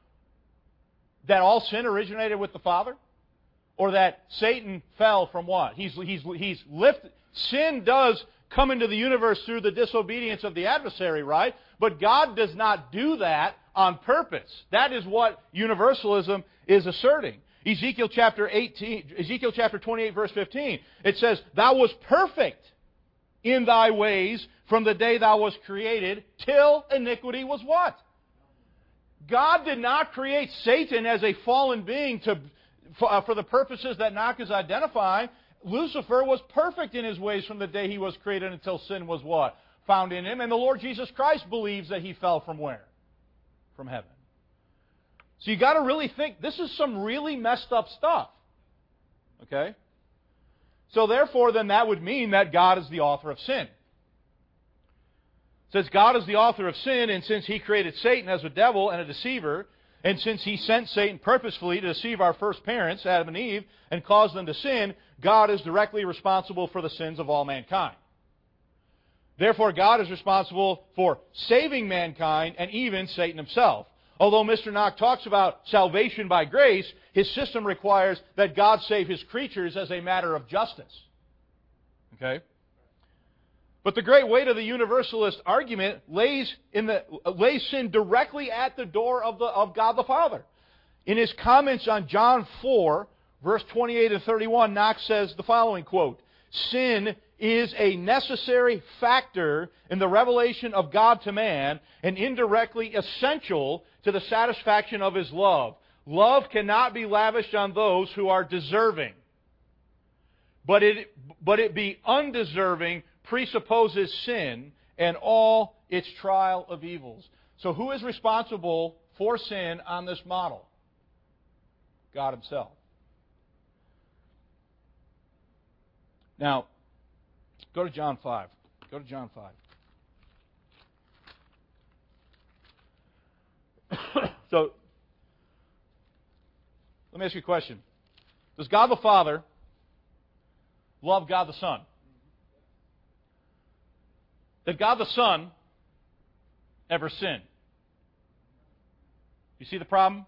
That all sin originated with the Father? Or that Satan fell from what? He's, he's, he's lifted. Sin does come into the universe through the disobedience of the adversary, right? But God does not do that on purpose. That is what universalism is asserting. Ezekiel chapter eighteen, Ezekiel chapter twenty-eight, verse fifteen. It says, "Thou wast perfect in thy ways from the day thou wast created, till iniquity was what?" God did not create Satan as a fallen being to for, uh, for the purposes that Knock is identifying. Lucifer was perfect in his ways from the day he was created until sin was what? Found in him. And the Lord Jesus Christ believes that he fell from where? From heaven. So you got to really think, this is some really messed up stuff. Okay? So therefore, then that would mean that God is the author of sin. Since God is the author of sin, and since He created Satan as a devil and a deceiver, and since He sent Satan purposefully to deceive our first parents, Adam and Eve, and cause them to sin, God is directly responsible for the sins of all mankind. Therefore, God is responsible for saving mankind and even Satan himself. Although Mister Knock talks about salvation by grace, his system requires that God save His creatures as a matter of justice. Okay? But the great weight of the universalist argument lays in the lays sin directly at the door of the of God the Father. In his comments on John four, verse twenty-eight and thirty-one, Knox says the following quote: "Sin is a necessary factor in the revelation of God to man, and indirectly essential to the satisfaction of His love. Love cannot be lavished on those who are deserving, but it but it be undeserving presupposes sin and all its trial of evils." So who is responsible for sin on this model? God Himself. Now, go to John five. Go to John five. So, let me ask you a question. Does God the Father love God the Son? Did God the Son ever sin? You see the problem?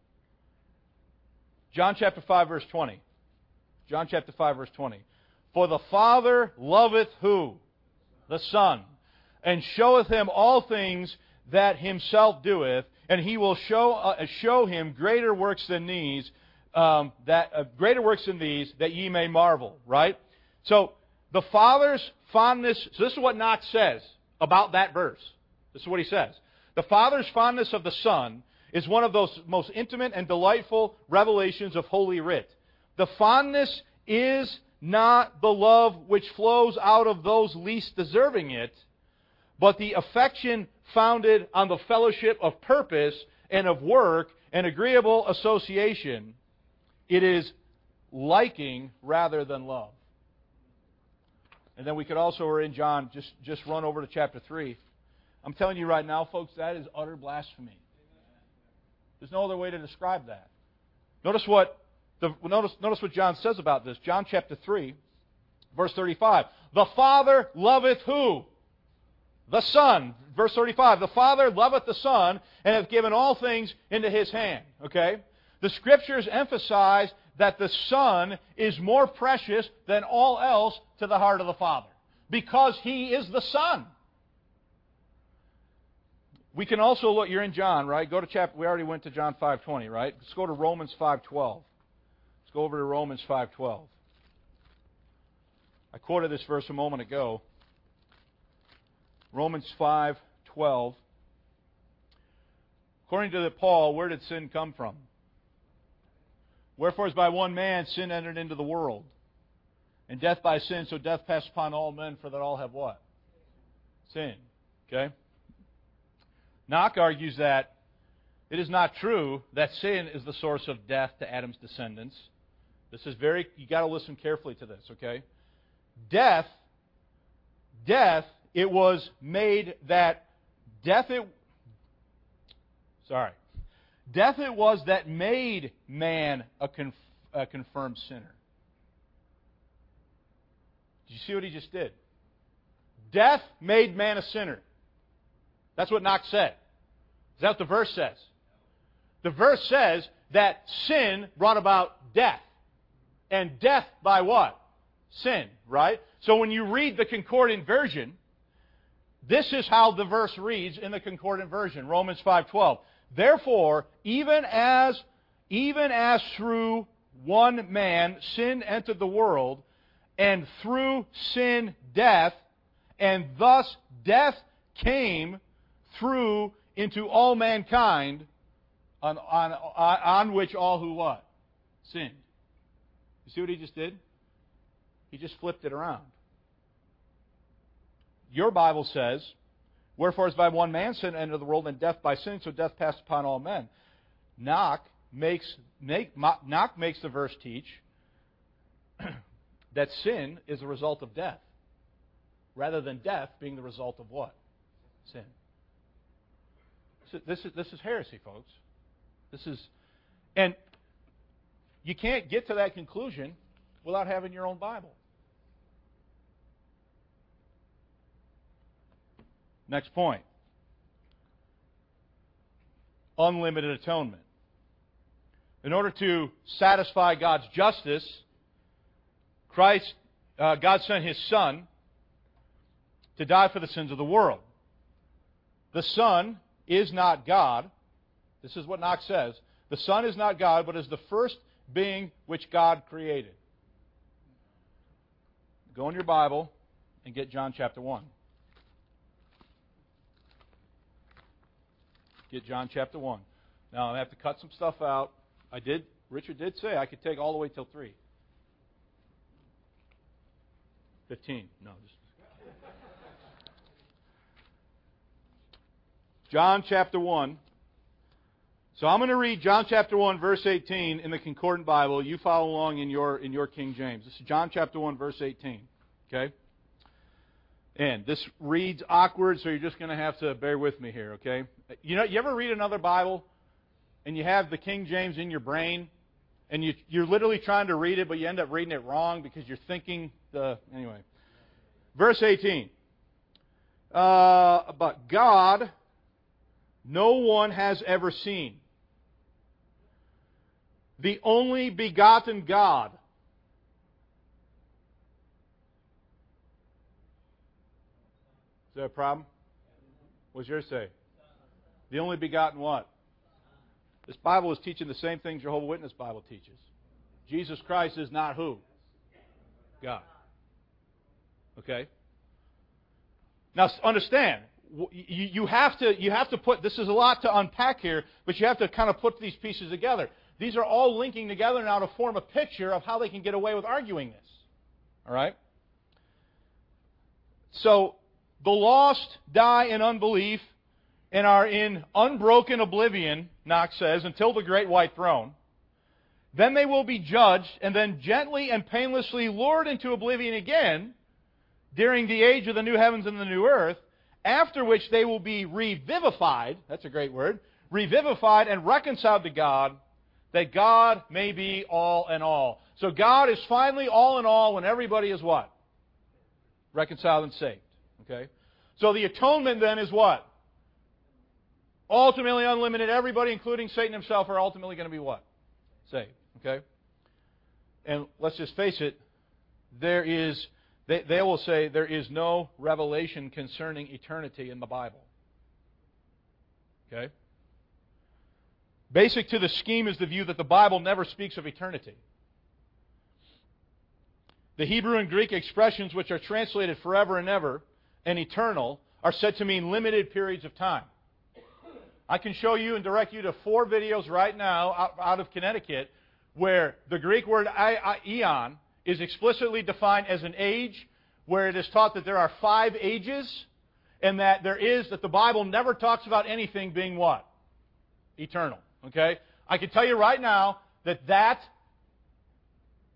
John chapter five, verse twenty. John chapter five, verse twenty. "For the Father loveth who? The Son, and showeth Him all things that Himself doeth, and He will show uh, show Him greater works than these, um, that uh, greater works than these, that ye may marvel." Right? So the Father's fondness. So this is what Knox says about that verse. This is what he says: the Father's fondness of the Son is one of those most intimate and delightful revelations of Holy Writ. The fondness is not the love which flows out of those least deserving it, but the affection founded on the fellowship of purpose and of work and agreeable association. It is liking rather than love. And then we could also, we're in John, just, just run over to chapter three. I'm telling you right now, folks, that is utter blasphemy. There's no other way to describe that. Notice what the, notice, notice what John says about this. John chapter three, verse thirty-five. "The Father loveth who? The Son." Verse thirty-five. "The Father loveth the Son, and hath given all things into His hand." Okay? The Scriptures emphasize that the Son is more precious than all else to the heart of the Father, because He is the Son. We can also look, you're in John, right? Go to chapter, we already went to John five twenty, right? Let's go to Romans five twelve. Let's go over to Romans five twelve. I quoted this verse a moment ago. Romans five twelve. According to the Paul, where did sin come from? "Wherefore as by one man sin entered into the world, and death by sin, so death passed upon all men, for that all have" what? Sin. Okay? Knock argues that it is not true that sin is the source of death to Adam's descendants, This is very, you got to listen carefully to this, okay? Death, death, it was made that, death it, sorry, death it was that made man a, conf, a confirmed sinner. Did you see what he just did? Death made man a sinner. That's what Knox said. Is that what the verse says? The verse says that sin brought about death. And death by what? Sin, right? So when you read the concordant version, this is how the verse reads in the concordant version, Romans five twelve. Therefore, even as even as through one man sin entered the world, and through sin death, and thus death came through into all mankind, on, on, on which all who what? Sinned. You see what he just did? He just flipped it around. Your Bible says, wherefore as by one man sin entered the world, and death by sin, so death passed upon all men. Knock makes, make, Knock makes the verse teach that sin is a result of death, rather than death being the result of what? Sin. This is, this is heresy, folks. This is, and you can't get to that conclusion without having your own Bible. Next point. Unlimited atonement. In order to satisfy God's justice, Christ, uh, God sent His Son to die for the sins of the world. The Son is not God. This is what Knox says. The Son is not God, but is the first being which God created. Go in your Bible and get John chapter one. Get John chapter one. Now, I have to cut some stuff out. I did, Richard did say I could take all the way till three. fifteen. No, just... John chapter one. So I'm going to read John chapter one, verse eighteen in the Concordant Bible. You follow along in your in your King James. This is John chapter one, verse eighteen. Okay? And this reads awkward, so you're just going to have to bear with me here, okay? You know, you ever read another Bible and you have the King James in your brain and you, you're literally trying to read it, but you end up reading it wrong because you're thinking the... Anyway. Verse eighteen. Uh, but God, no one has ever seen. The only begotten God. Is that a problem? What's yours say? The only begotten what? This Bible is teaching the same thing Jehovah's Witness Bible teaches. Jesus Christ is not who? God. Okay? Now understand, you have to you have to put, this is a lot to unpack here, but you have to kind of put these pieces together. These are all linking together now to form a picture of how they can get away with arguing this. All right? So, the lost die in unbelief and are in unbroken oblivion, Knox says, until the great white throne. Then they will be judged and then gently and painlessly lured into oblivion again during the age of the new heavens and the new earth, after which they will be revivified, that's a great word, revivified and reconciled to God, that God may be all in all. So God is finally all in all when everybody is what? Reconciled and saved. Okay? So the atonement then is what? Ultimately unlimited. Everybody, including Satan himself, are ultimately going to be what? Saved. Okay? And let's just face it, there is, they, they will say there is no revelation concerning eternity in the Bible. Okay? Basic to the scheme is the view that the Bible never speaks of eternity. The Hebrew and Greek expressions which are translated forever and ever and eternal are said to mean limited periods of time. I can show you and direct you to four videos right now out, out of Connecticut where the Greek word eon is explicitly defined as an age, where it is taught that there are five ages and that there is, that the Bible never talks about anything being what? Eternal. Okay? I can tell you right now that that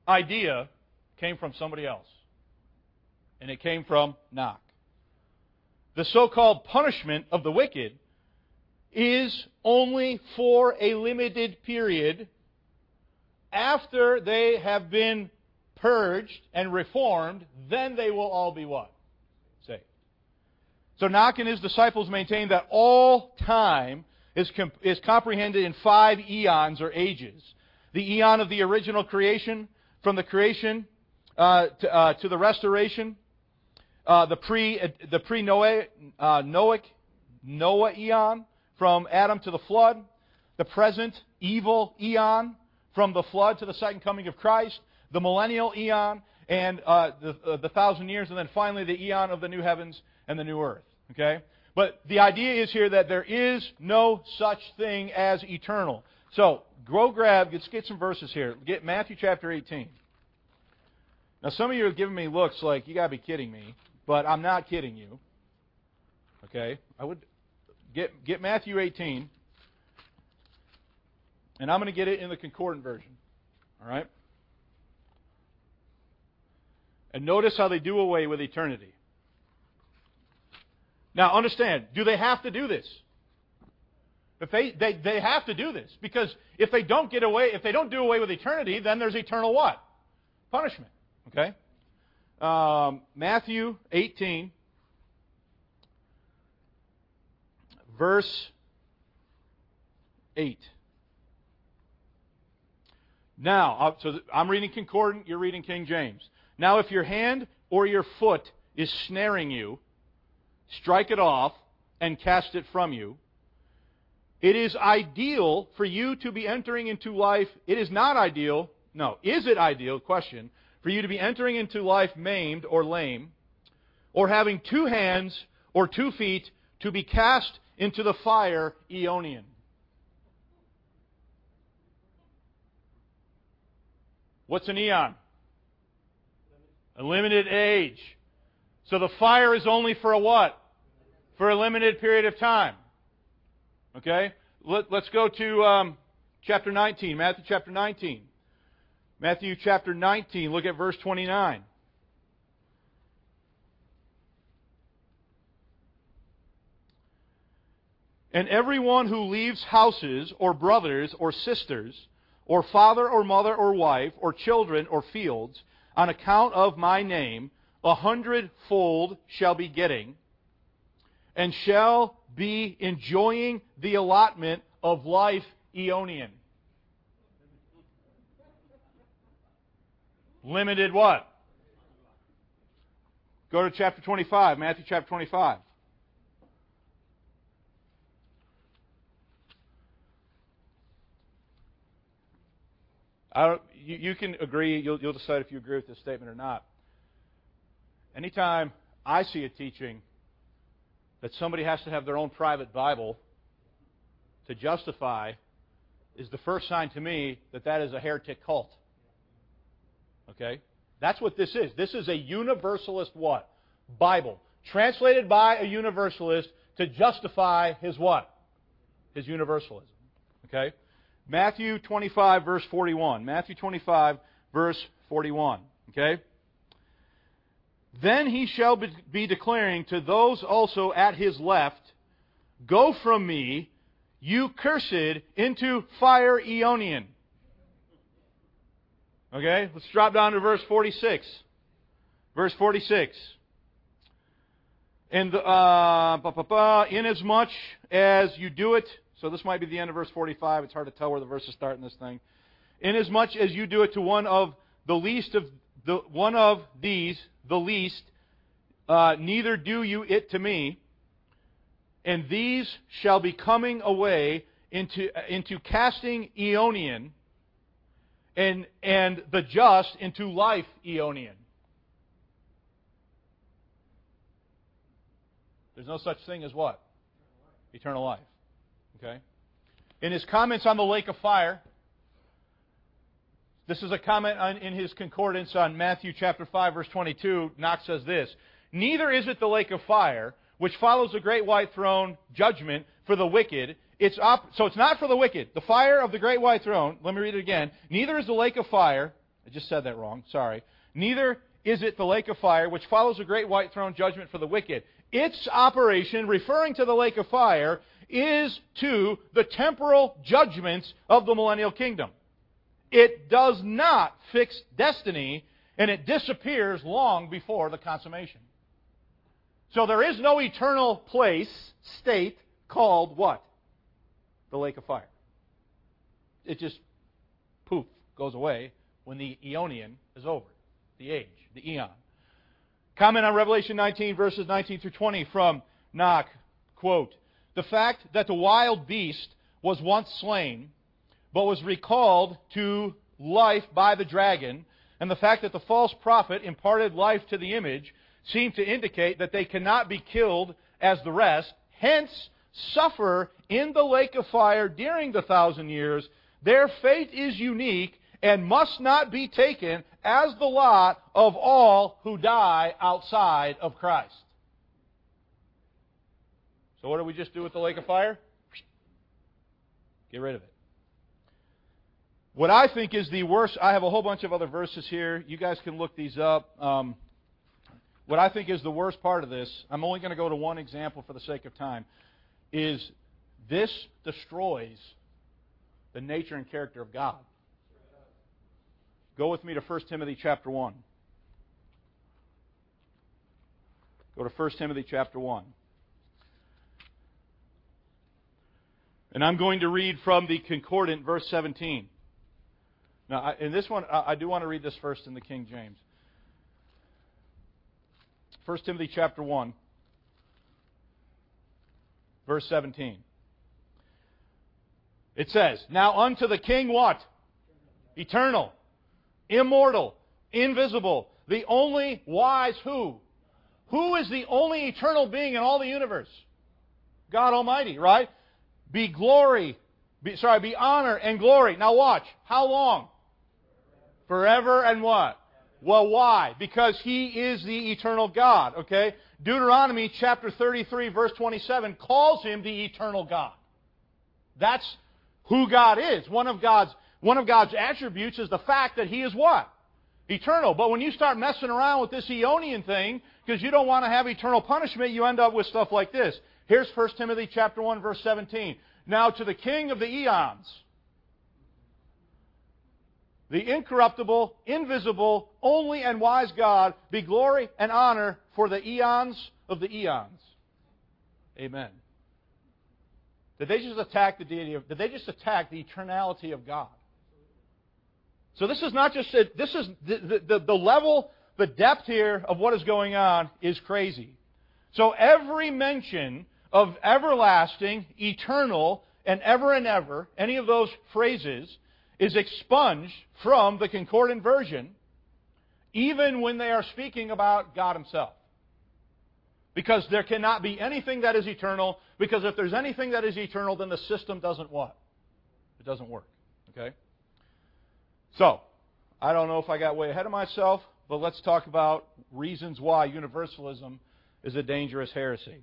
idea came from somebody else. And it came from Knock. The so-called punishment of the wicked is only for a limited period after they have been purged and reformed. Then they will all be what? Saved. So Knock and his disciples maintain that all time is, comp- is comprehended in five eons or ages. The eon of the original creation, from the creation uh, to, uh, to the restoration, uh, the pre the pre Noah uh, Noahic Noah eon, from Adam to the flood, the present evil eon, from the flood to the second coming of Christ, the millennial eon, and uh, the, uh, the thousand years, and then finally the eon of the new heavens and the new earth. Okay? But the idea is here that there is no such thing as eternal. So, go grab, let's get some verses here. Get Matthew chapter eighteen. Now, some of you are giving me looks like, you got to be kidding me, but I'm not kidding you. Okay? I would get get Matthew eighteen, and I'm going to get it in the concordant version. All right? And notice how they do away with eternity. Now, understand, do they have to do this? If they, they, they have to do this, because if they don't get away, if they don't do away with eternity, then there's eternal what? Punishment. Okay? Um, Matthew eighteen, verse eight. Now, so I'm reading concordant, you're reading King James. Now, if your hand or your foot is snaring you, strike it off and cast it from you. It is ideal for you to be entering into life. It is not ideal. No. Is it ideal, question, for you to be entering into life maimed or lame, or having two hands or two feet to be cast into the fire Aeonian? What's an eon? A limited age. So the fire is only for a what? For a limited period of time. Okay? Let, let's go to um, chapter nineteen. Matthew chapter nineteen. Matthew chapter nineteen. Look at verse twenty-nine. And everyone who leaves houses or brothers or sisters or father or mother or wife or children or fields on account of my name, a hundredfold shall be getting, and shall be enjoying the allotment of life Aeonian. Limited what? Go to chapter twenty-five, Matthew chapter twenty-five. I don't, you, you can agree, you'll, you'll decide if you agree with this statement or not. Anytime I see a teaching that somebody has to have their own private Bible to justify is the first sign to me that that is a heretic cult. Okay? That's what this is. This is a universalist what? Bible. Translated by a universalist to justify his what? His universalism. Okay? Matthew twenty-five, verse forty-one. Matthew twenty-five, verse forty-one. Okay? Then he shall be declaring to those also at his left, go from me, you cursed, into fire Aeonian. Okay? Let's drop down to verse forty-six. Verse forty-six. And uh, inasmuch as you do it, so this might be the end of verse forty-five. It's hard to tell where the verses start in this thing. Inasmuch as you do it to one of the least of the one of these, the least, uh, neither do you it to me. And these shall be coming away into into casting Aeonian, and and the just into life Aeonian. There's no such thing as what? Eternal life. Okay? In his comments on the lake of fire, this is a comment on, in his concordance on Matthew chapter five, verse twenty-two. Knox says this, neither is it the lake of fire, which follows the great white throne judgment for the wicked. It's op- so it's not for the wicked. The fire of the great white throne, let me read it again. Neither is the lake of fire, I just said that wrong. Sorry. Neither is it the lake of fire, which follows the great white throne judgment for the wicked. Its operation, referring to the lake of fire, is to the temporal judgments of the millennial kingdom. It does not fix destiny, and it disappears long before the consummation. So there is no eternal place, state, called what? The lake of fire. It just, poof, goes away when the Aeonian is over. The age, the eon. Comment on Revelation nineteen, verses nineteen through twenty from Knock. Quote, the fact that the wild beast was once slain, but was recalled to life by the dragon, and the fact that the false prophet imparted life to the image, seem to indicate that they cannot be killed as the rest, hence suffer in the lake of fire during the thousand years. Their fate is unique and must not be taken as the lot of all who die outside of Christ. So what do we just do with the lake of fire? Get rid of it. What I think is the worst, I have a whole bunch of other verses here. You guys can look these up. Um, what I think is the worst part of this, I'm only going to go to one example for the sake of time, is this destroys the nature and character of God. Go with me to First Timothy chapter one. Go to First Timothy chapter one. And I'm going to read from the Concordant, verse seventeen. Now, I, in this one, I, I do want to read this first in the King James. First Timothy chapter one, verse seventeen. It says, now unto the King what? Eternal, immortal, invisible, the only wise who? Who is the only eternal being in all the universe? God Almighty, right? Be glory, be, sorry, be honor and glory. Now watch. How long? Forever and what? Well, why? Because He is the eternal God, okay? Deuteronomy chapter thirty-three, verse twenty-seven calls Him the eternal God. That's who God is. One of God's, one of God's attributes is the fact that He is what? Eternal. But when you start messing around with this Aeonian thing, because you don't want to have eternal punishment, you end up with stuff like this. Here's First Timothy chapter one, verse seventeen. Now to the King of the eons, the incorruptible, invisible, only and wise God, be glory and honor for the eons of the eons. Amen. Did they just attack the deity of, did they just attack the eternality of God? So this is not just, a, this is, the, the, the level, the depth here of what is going on is crazy. So every mention of everlasting, eternal, and ever and ever, any of those phrases, is expunged from the Concordant version, even when they are speaking about God Himself. Because there cannot be anything that is eternal, because if there's anything that is eternal, then the system doesn't what? It doesn't work. Okay? So, I don't know if I got way ahead of myself, but let's talk about reasons why universalism is a dangerous heresy.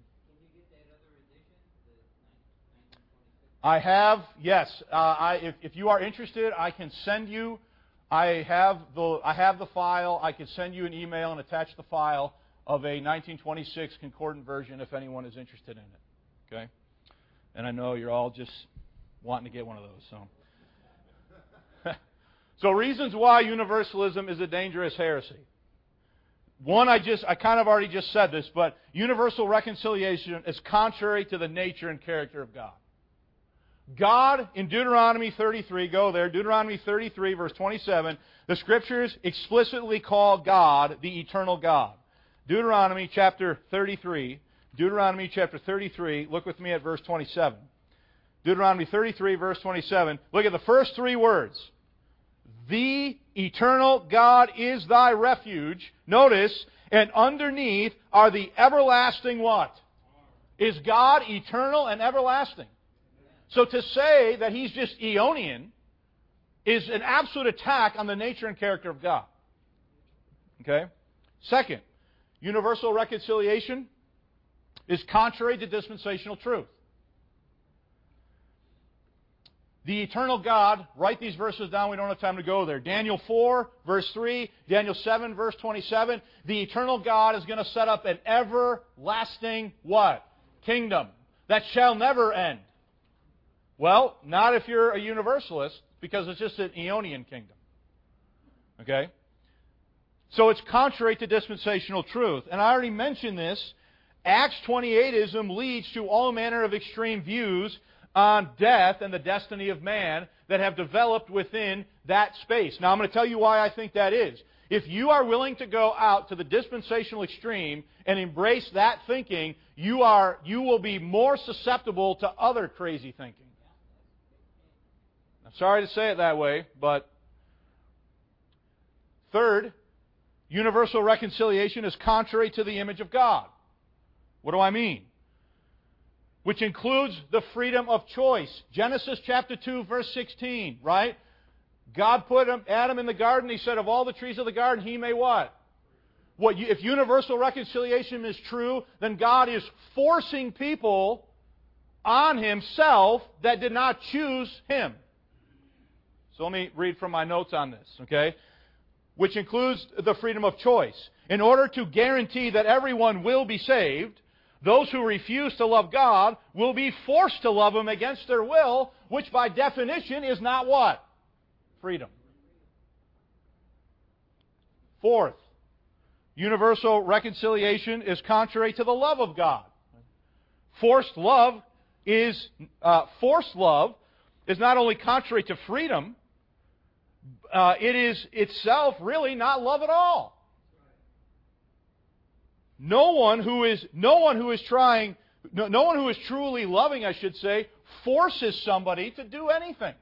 I have, yes. Uh, I, if, if you are interested, I can send you. I have the I have the file. I can send you an email and attach the file of a nineteen twenty-six concordant version if anyone is interested in it. Okay, and I know you're all just wanting to get one of those. So, so reasons why universalism is a dangerous heresy. One, I just I kind of already just said this, but universal reconciliation is contrary to the nature and character of God. God, in Deuteronomy thirty-three, go there, Deuteronomy thirty-three, verse twenty-seven, the Scriptures explicitly call God the eternal God. Deuteronomy chapter thirty-three, Deuteronomy chapter thirty-three, look with me at verse twenty-seven. Deuteronomy thirty-three, verse twenty-seven, look at the first three words. The eternal God is thy refuge. Notice, and underneath are the everlasting what? Is God eternal and everlasting? So to say that He's just Aeonian is an absolute attack on the nature and character of God. Okay? Second, universal reconciliation is contrary to dispensational truth. The eternal God, write these verses down, we don't have time to go there. Daniel four, verse three, Daniel seven, verse twenty-seven. The eternal God is going to set up an everlasting what? Kingdom that shall never end. Well, not if you're a universalist, because it's just an Aeonian kingdom. Okay? So it's contrary to dispensational truth. And I already mentioned this. Acts twenty-eight-ism leads to all manner of extreme views on death and the destiny of man that have developed within that space. Now, I'm going to tell you why I think that is. If you are willing to go out to the dispensational extreme and embrace that thinking, you are you will be more susceptible to other crazy thinking. I'm sorry to say it that way, but third, universal reconciliation is contrary to the image of God. What do I mean? Which includes the freedom of choice. Genesis chapter two, verse sixteen, right? God put Adam in the garden. He said, of all the trees of the garden, he may what? What? If universal reconciliation is true, then God is forcing people on Himself that did not choose Him. So let me read from my notes on this, okay? Which includes the freedom of choice. In order to guarantee that everyone will be saved, those who refuse to love God will be forced to love Him against their will, which by definition is not what? Freedom. Fourth, universal reconciliation is contrary to the love of God. Forced love is uh, forced love is not only contrary to freedom, uh, it is itself really not love at all. No one who is no one who is trying, no, no one who is truly loving, I should say, forces somebody to do anything.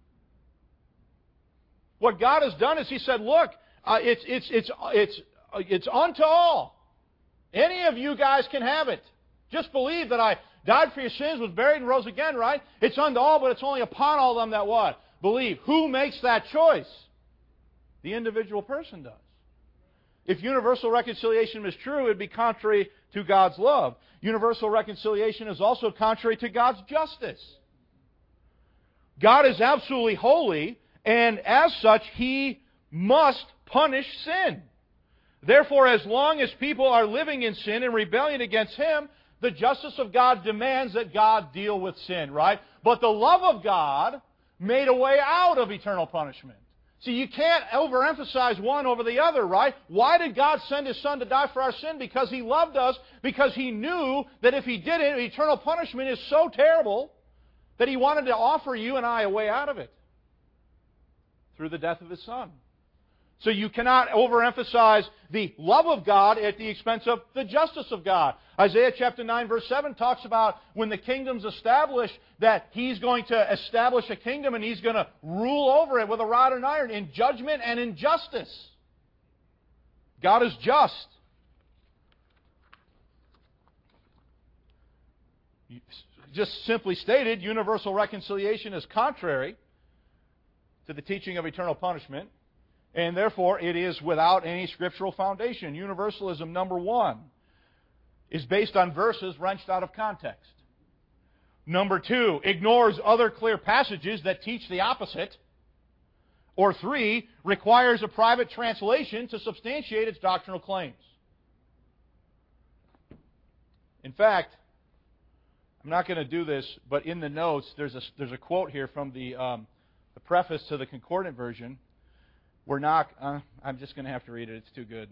What God has done is He said, "Look, uh, it's it's it's it's it's unto all. Any of you guys can have it. Just believe that I died for your sins, was buried, and rose again. Right? It's unto all, but it's only upon all them that what believe. Who makes that choice? The individual person does." If universal reconciliation is true, it would be contrary to God's love. Universal reconciliation is also contrary to God's justice. God is absolutely holy, and as such, He must punish sin. Therefore, as long as people are living in sin and rebellion against Him, the justice of God demands that God deal with sin, right? But the love of God made a way out of eternal punishment. See, you can't overemphasize one over the other, right? Why did God send His Son to die for our sin? Because He loved us, because He knew that if He didn't, eternal punishment is so terrible that He wanted to offer you and I a way out of it through the death of His Son. So you cannot overemphasize the love of God at the expense of the justice of God. Isaiah chapter nine verse seven talks about when the kingdom's established that He's going to establish a kingdom and He's going to rule over it with a rod and iron in judgment and in justice. God is just. Just simply stated, universal reconciliation is contrary to the teaching of eternal punishment. And therefore, it is without any scriptural foundation. Universalism, number one, is based on verses wrenched out of context. Number two, ignores other clear passages that teach the opposite. Or three, requires a private translation to substantiate its doctrinal claims. In fact, I'm not going to do this, but in the notes, there's a, there's a quote here from the, um, the preface to the Concordant version. We're not, uh, I'm just going to have to read it. It's too good.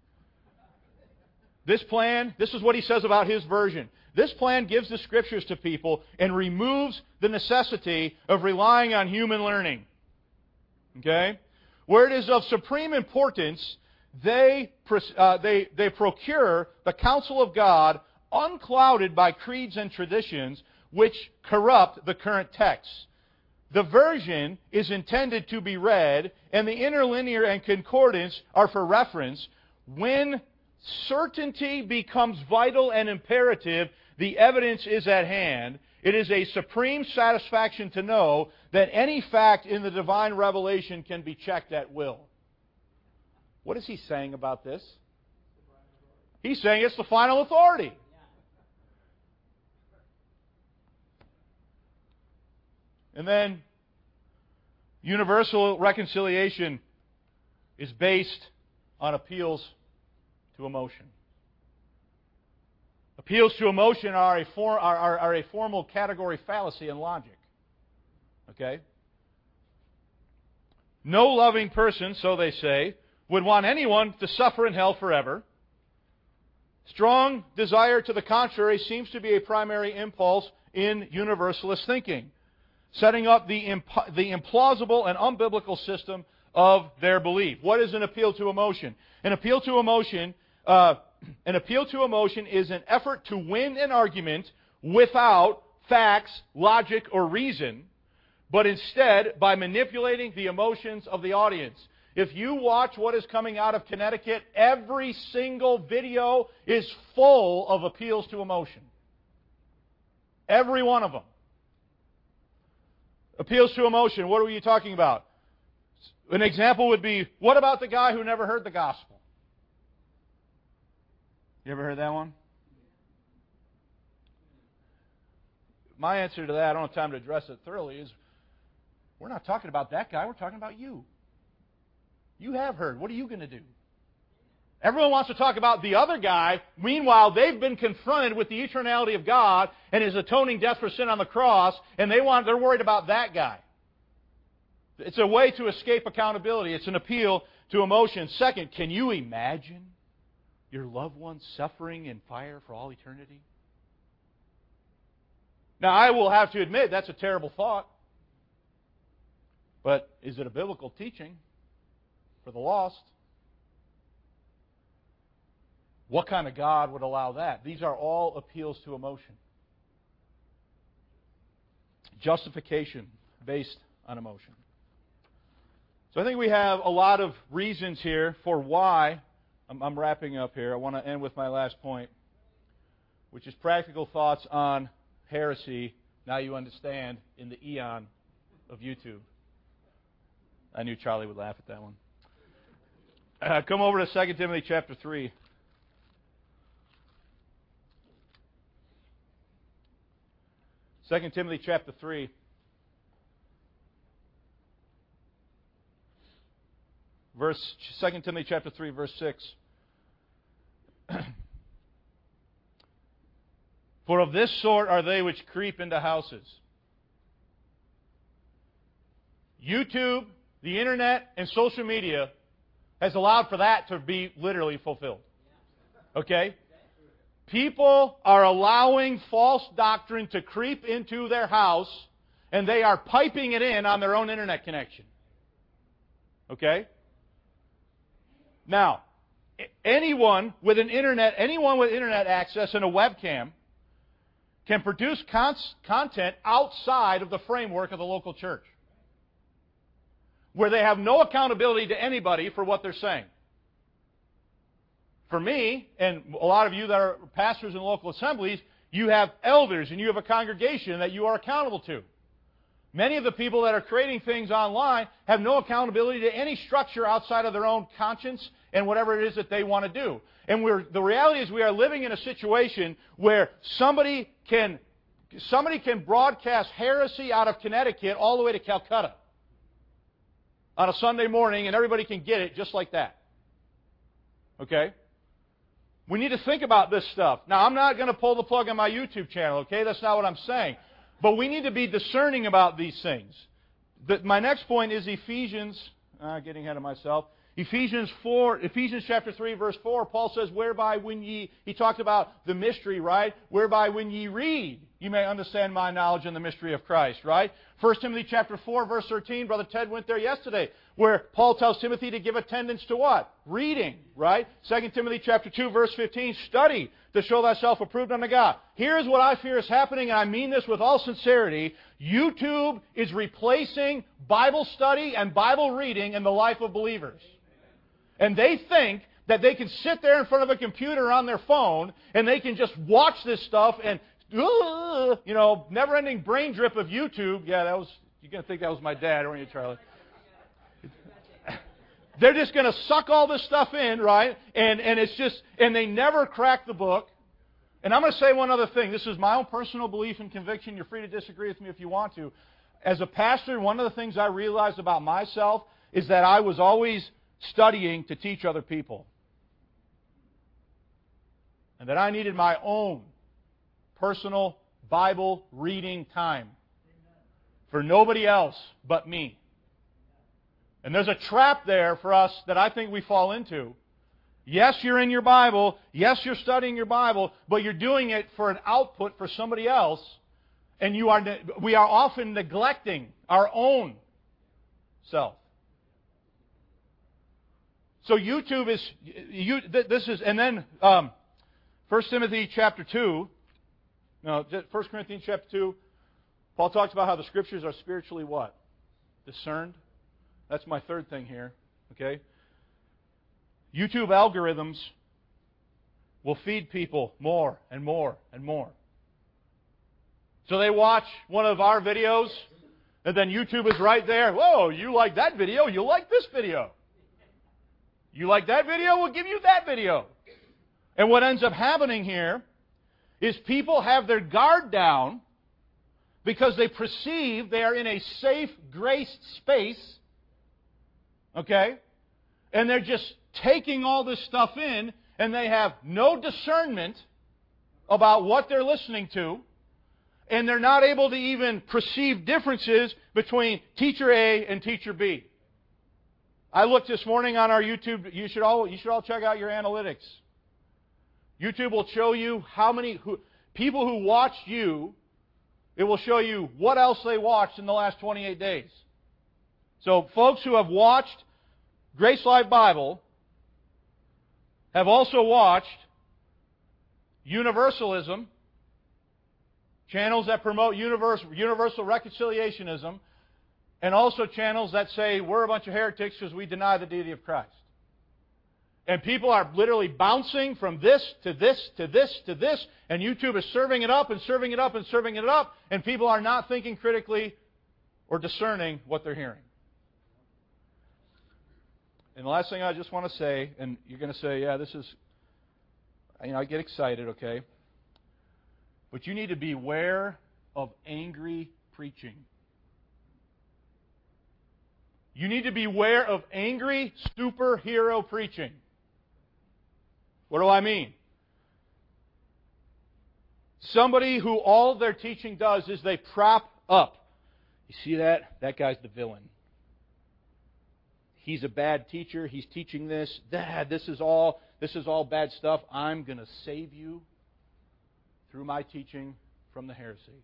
This plan, this is what he says about his version. This plan gives the Scriptures to people and removes the necessity of relying on human learning. Okay? Where it is of supreme importance, they, uh, they, they procure the counsel of God unclouded by creeds and traditions which corrupt the current texts. The version is intended to be read, and the interlinear and concordance are for reference. When certainty becomes vital and imperative, the evidence is at hand. It is a supreme satisfaction to know that any fact in the divine revelation can be checked at will. What is he saying about this? He's saying it's the final authority. And then Universal reconciliation is based on appeals to emotion. Appeals to emotion are a, for, are, are, are a formal category fallacy in logic. Okay? No loving person, so they say, would want anyone to suffer in hell forever. Strong desire to the contrary seems to be a primary impulse in universalist thinking, setting up the, imp- the implausible and unbiblical system of their belief. What is an appeal to emotion? An appeal to emotion, uh, an appeal to emotion is an effort to win an argument without facts, logic, or reason, but instead by manipulating the emotions of the audience. If you watch what is coming out of Connecticut, every single video is full of appeals to emotion. Every one of them. Appeals to emotion, what are you talking about? An example would be, what about the guy who never heard the gospel? You ever heard that one? My answer to that, I don't have time to address it thoroughly, is we're not talking about that guy, we're talking about you. You have heard. What are you going to do? Everyone wants to talk about the other guy. Meanwhile, they've been confronted with the eternality of God and His atoning death for sin on the cross, and they want, they're worried about that guy. It's a way to escape accountability. It's an appeal to emotion. Second, can you imagine your loved one suffering in fire for all eternity? Now, I will have to admit, that's a terrible thought. But is it a biblical teaching for the lost? What kind of God would allow that? These are all appeals to emotion. Justification based on emotion. So I think we have a lot of reasons here for why, I'm, I'm wrapping up here, I want to end with my last point, which is practical thoughts on heresy, now you understand, in the eon of YouTube. I knew Charlie would laugh at that one. Uh, come over to Second Timothy chapter three. Second Timothy chapter three. Verse Second Timothy chapter three, verse six. For of this sort are they which creep into houses. YouTube, the internet, and social media has allowed for that to be literally fulfilled. Okay? People are allowing false doctrine to creep into their house, and they are piping it in on their own internet connection. Okay? Now, anyone with an internet, anyone with internet access and a webcam can produce cons- content outside of the framework of the local church, where they have no accountability to anybody for what they're saying. For me, and a lot of you that are pastors in local assemblies, you have elders and you have a congregation that you are accountable to. Many of the people that are creating things online have no accountability to any structure outside of their own conscience and whatever it is that they want to do. And we're, the reality is we are living in a situation where somebody can, somebody can broadcast heresy out of Connecticut all the way to Calcutta on a Sunday morning, and everybody can get it just like that. Okay? We need to think about this stuff. Now, I'm not going to pull the plug on my YouTube channel, okay? That's not what I'm saying. But we need to be discerning about these things. The, my next point is Ephesians, uh, getting ahead of myself, Ephesians four, Ephesians chapter three, verse four, Paul says, whereby when ye, he talked about the mystery, right? Whereby when ye read, you may understand my knowledge in the mystery of Christ, right? First Timothy chapter four, verse thirteen, Brother Ted went there yesterday, where Paul tells Timothy to give attendance to what? Reading, right? Second Timothy chapter two, verse fifteen, study to show thyself approved unto God. Here's what I fear is happening, and I mean this with all sincerity. YouTube is replacing Bible study and Bible reading in the life of believers. And they think that they can sit there in front of a computer on their phone and they can just watch this stuff and, uh, you know, never-ending brain drip of YouTube. Yeah, that was, you're going to think that was my dad, aren't you, Charlie? They're just going to suck all this stuff in, right? And, and it's just, and they never crack the book. And I'm going to say one other thing. This is my own personal belief and conviction. You're free to disagree with me if you want to. as a pastor, one of the things I realized about myself is that I was always studying to teach other people. And that I needed my own personal Bible reading time for nobody else but me. And there's a trap there for us that I think we fall into. Yes, you're in your Bible. Yes, you're studying your Bible, but you're doing it for an output for somebody else, and you are we are often neglecting our own self. So YouTube is you. This is and then um, First Timothy chapter two. No, First Corinthians chapter two. Paul talks about how the Scriptures are spiritually what? Discerned. That's my third thing here. Okay. YouTube algorithms will feed people more and more and more. So they watch one of our videos, and then YouTube is right there. Whoa, you like that video? You'll like this video. You like that video? We'll give you that video. And what ends up happening here is people have their guard down because they perceive they are in a safe, graced space. Okay? And they're just taking all this stuff in, and they have no discernment about what they're listening to, and they're not able to even perceive differences between teacher A and teacher B. I looked this morning on our YouTube. You should all you should all check out your analytics. YouTube will show you how many who, people who watched you. It will show you what else they watched in the last twenty-eight days. So folks who have watched Grace Life Bible have also watched Universalism, channels that promote universal, universal reconciliationism, and also channels that say we're a bunch of heretics because we deny the deity of Christ. And people are literally bouncing from this to this to this to this, and YouTube is serving it up and serving it up and serving it up, and people are not thinking critically or discerning what they're hearing. And the last thing I just want to say, and you're going to say, yeah, this is, you know, I get excited, okay? But you need to beware of angry preaching. You need to beware of angry superhero preaching. What do I mean? Somebody who all their teaching does is they prop up. You see that? That guy's the villain. He's a bad teacher. He's teaching this. Dad, this is all this is all bad stuff. I'm going to save you through my teaching from the heresy.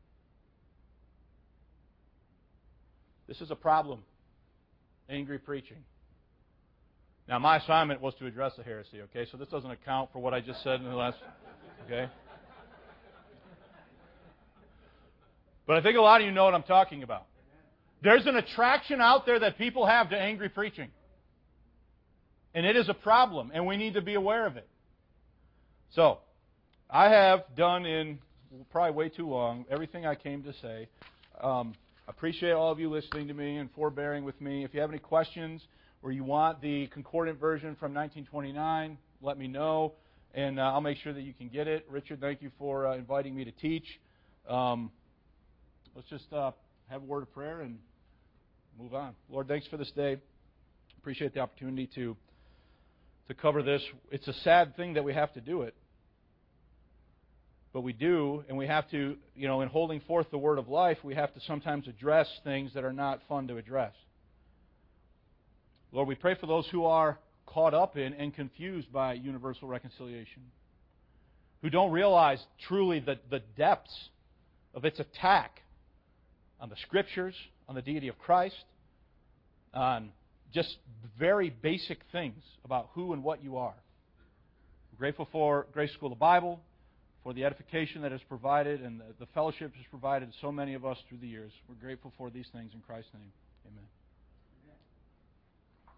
This is a problem. Angry preaching. Now, my assignment was to address the heresy, okay? So this doesn't account for what I just said in the last, okay? But I think a lot of you know what I'm talking about. There's an attraction out there that people have to angry preaching. And it is a problem, and we need to be aware of it. So, I have done in probably way too long everything I came to say. Um, I appreciate all of you listening to me and forbearing with me. If you have any questions or you want the concordant version from nineteen twenty-nine, let me know, and uh, I'll make sure that you can get it. Richard, thank you for uh, inviting me to teach. Um, let's just uh, have a word of prayer and move on. Lord, thanks for this day. Appreciate the opportunity to to cover this. It's a sad thing that we have to do it. But we do, and we have to, you know, in holding forth the word of life, we have to sometimes address things that are not fun to address. Lord, we pray for those who are caught up in and confused by universal reconciliation, who don't realize truly the, the depths of its attack on the Scriptures, on the deity of Christ, on just very basic things about who and what you are. We're grateful for Grace School of the Bible, for the edification that is provided and the, the fellowship is provided to so many of us through the years. We're grateful for these things in Christ's name.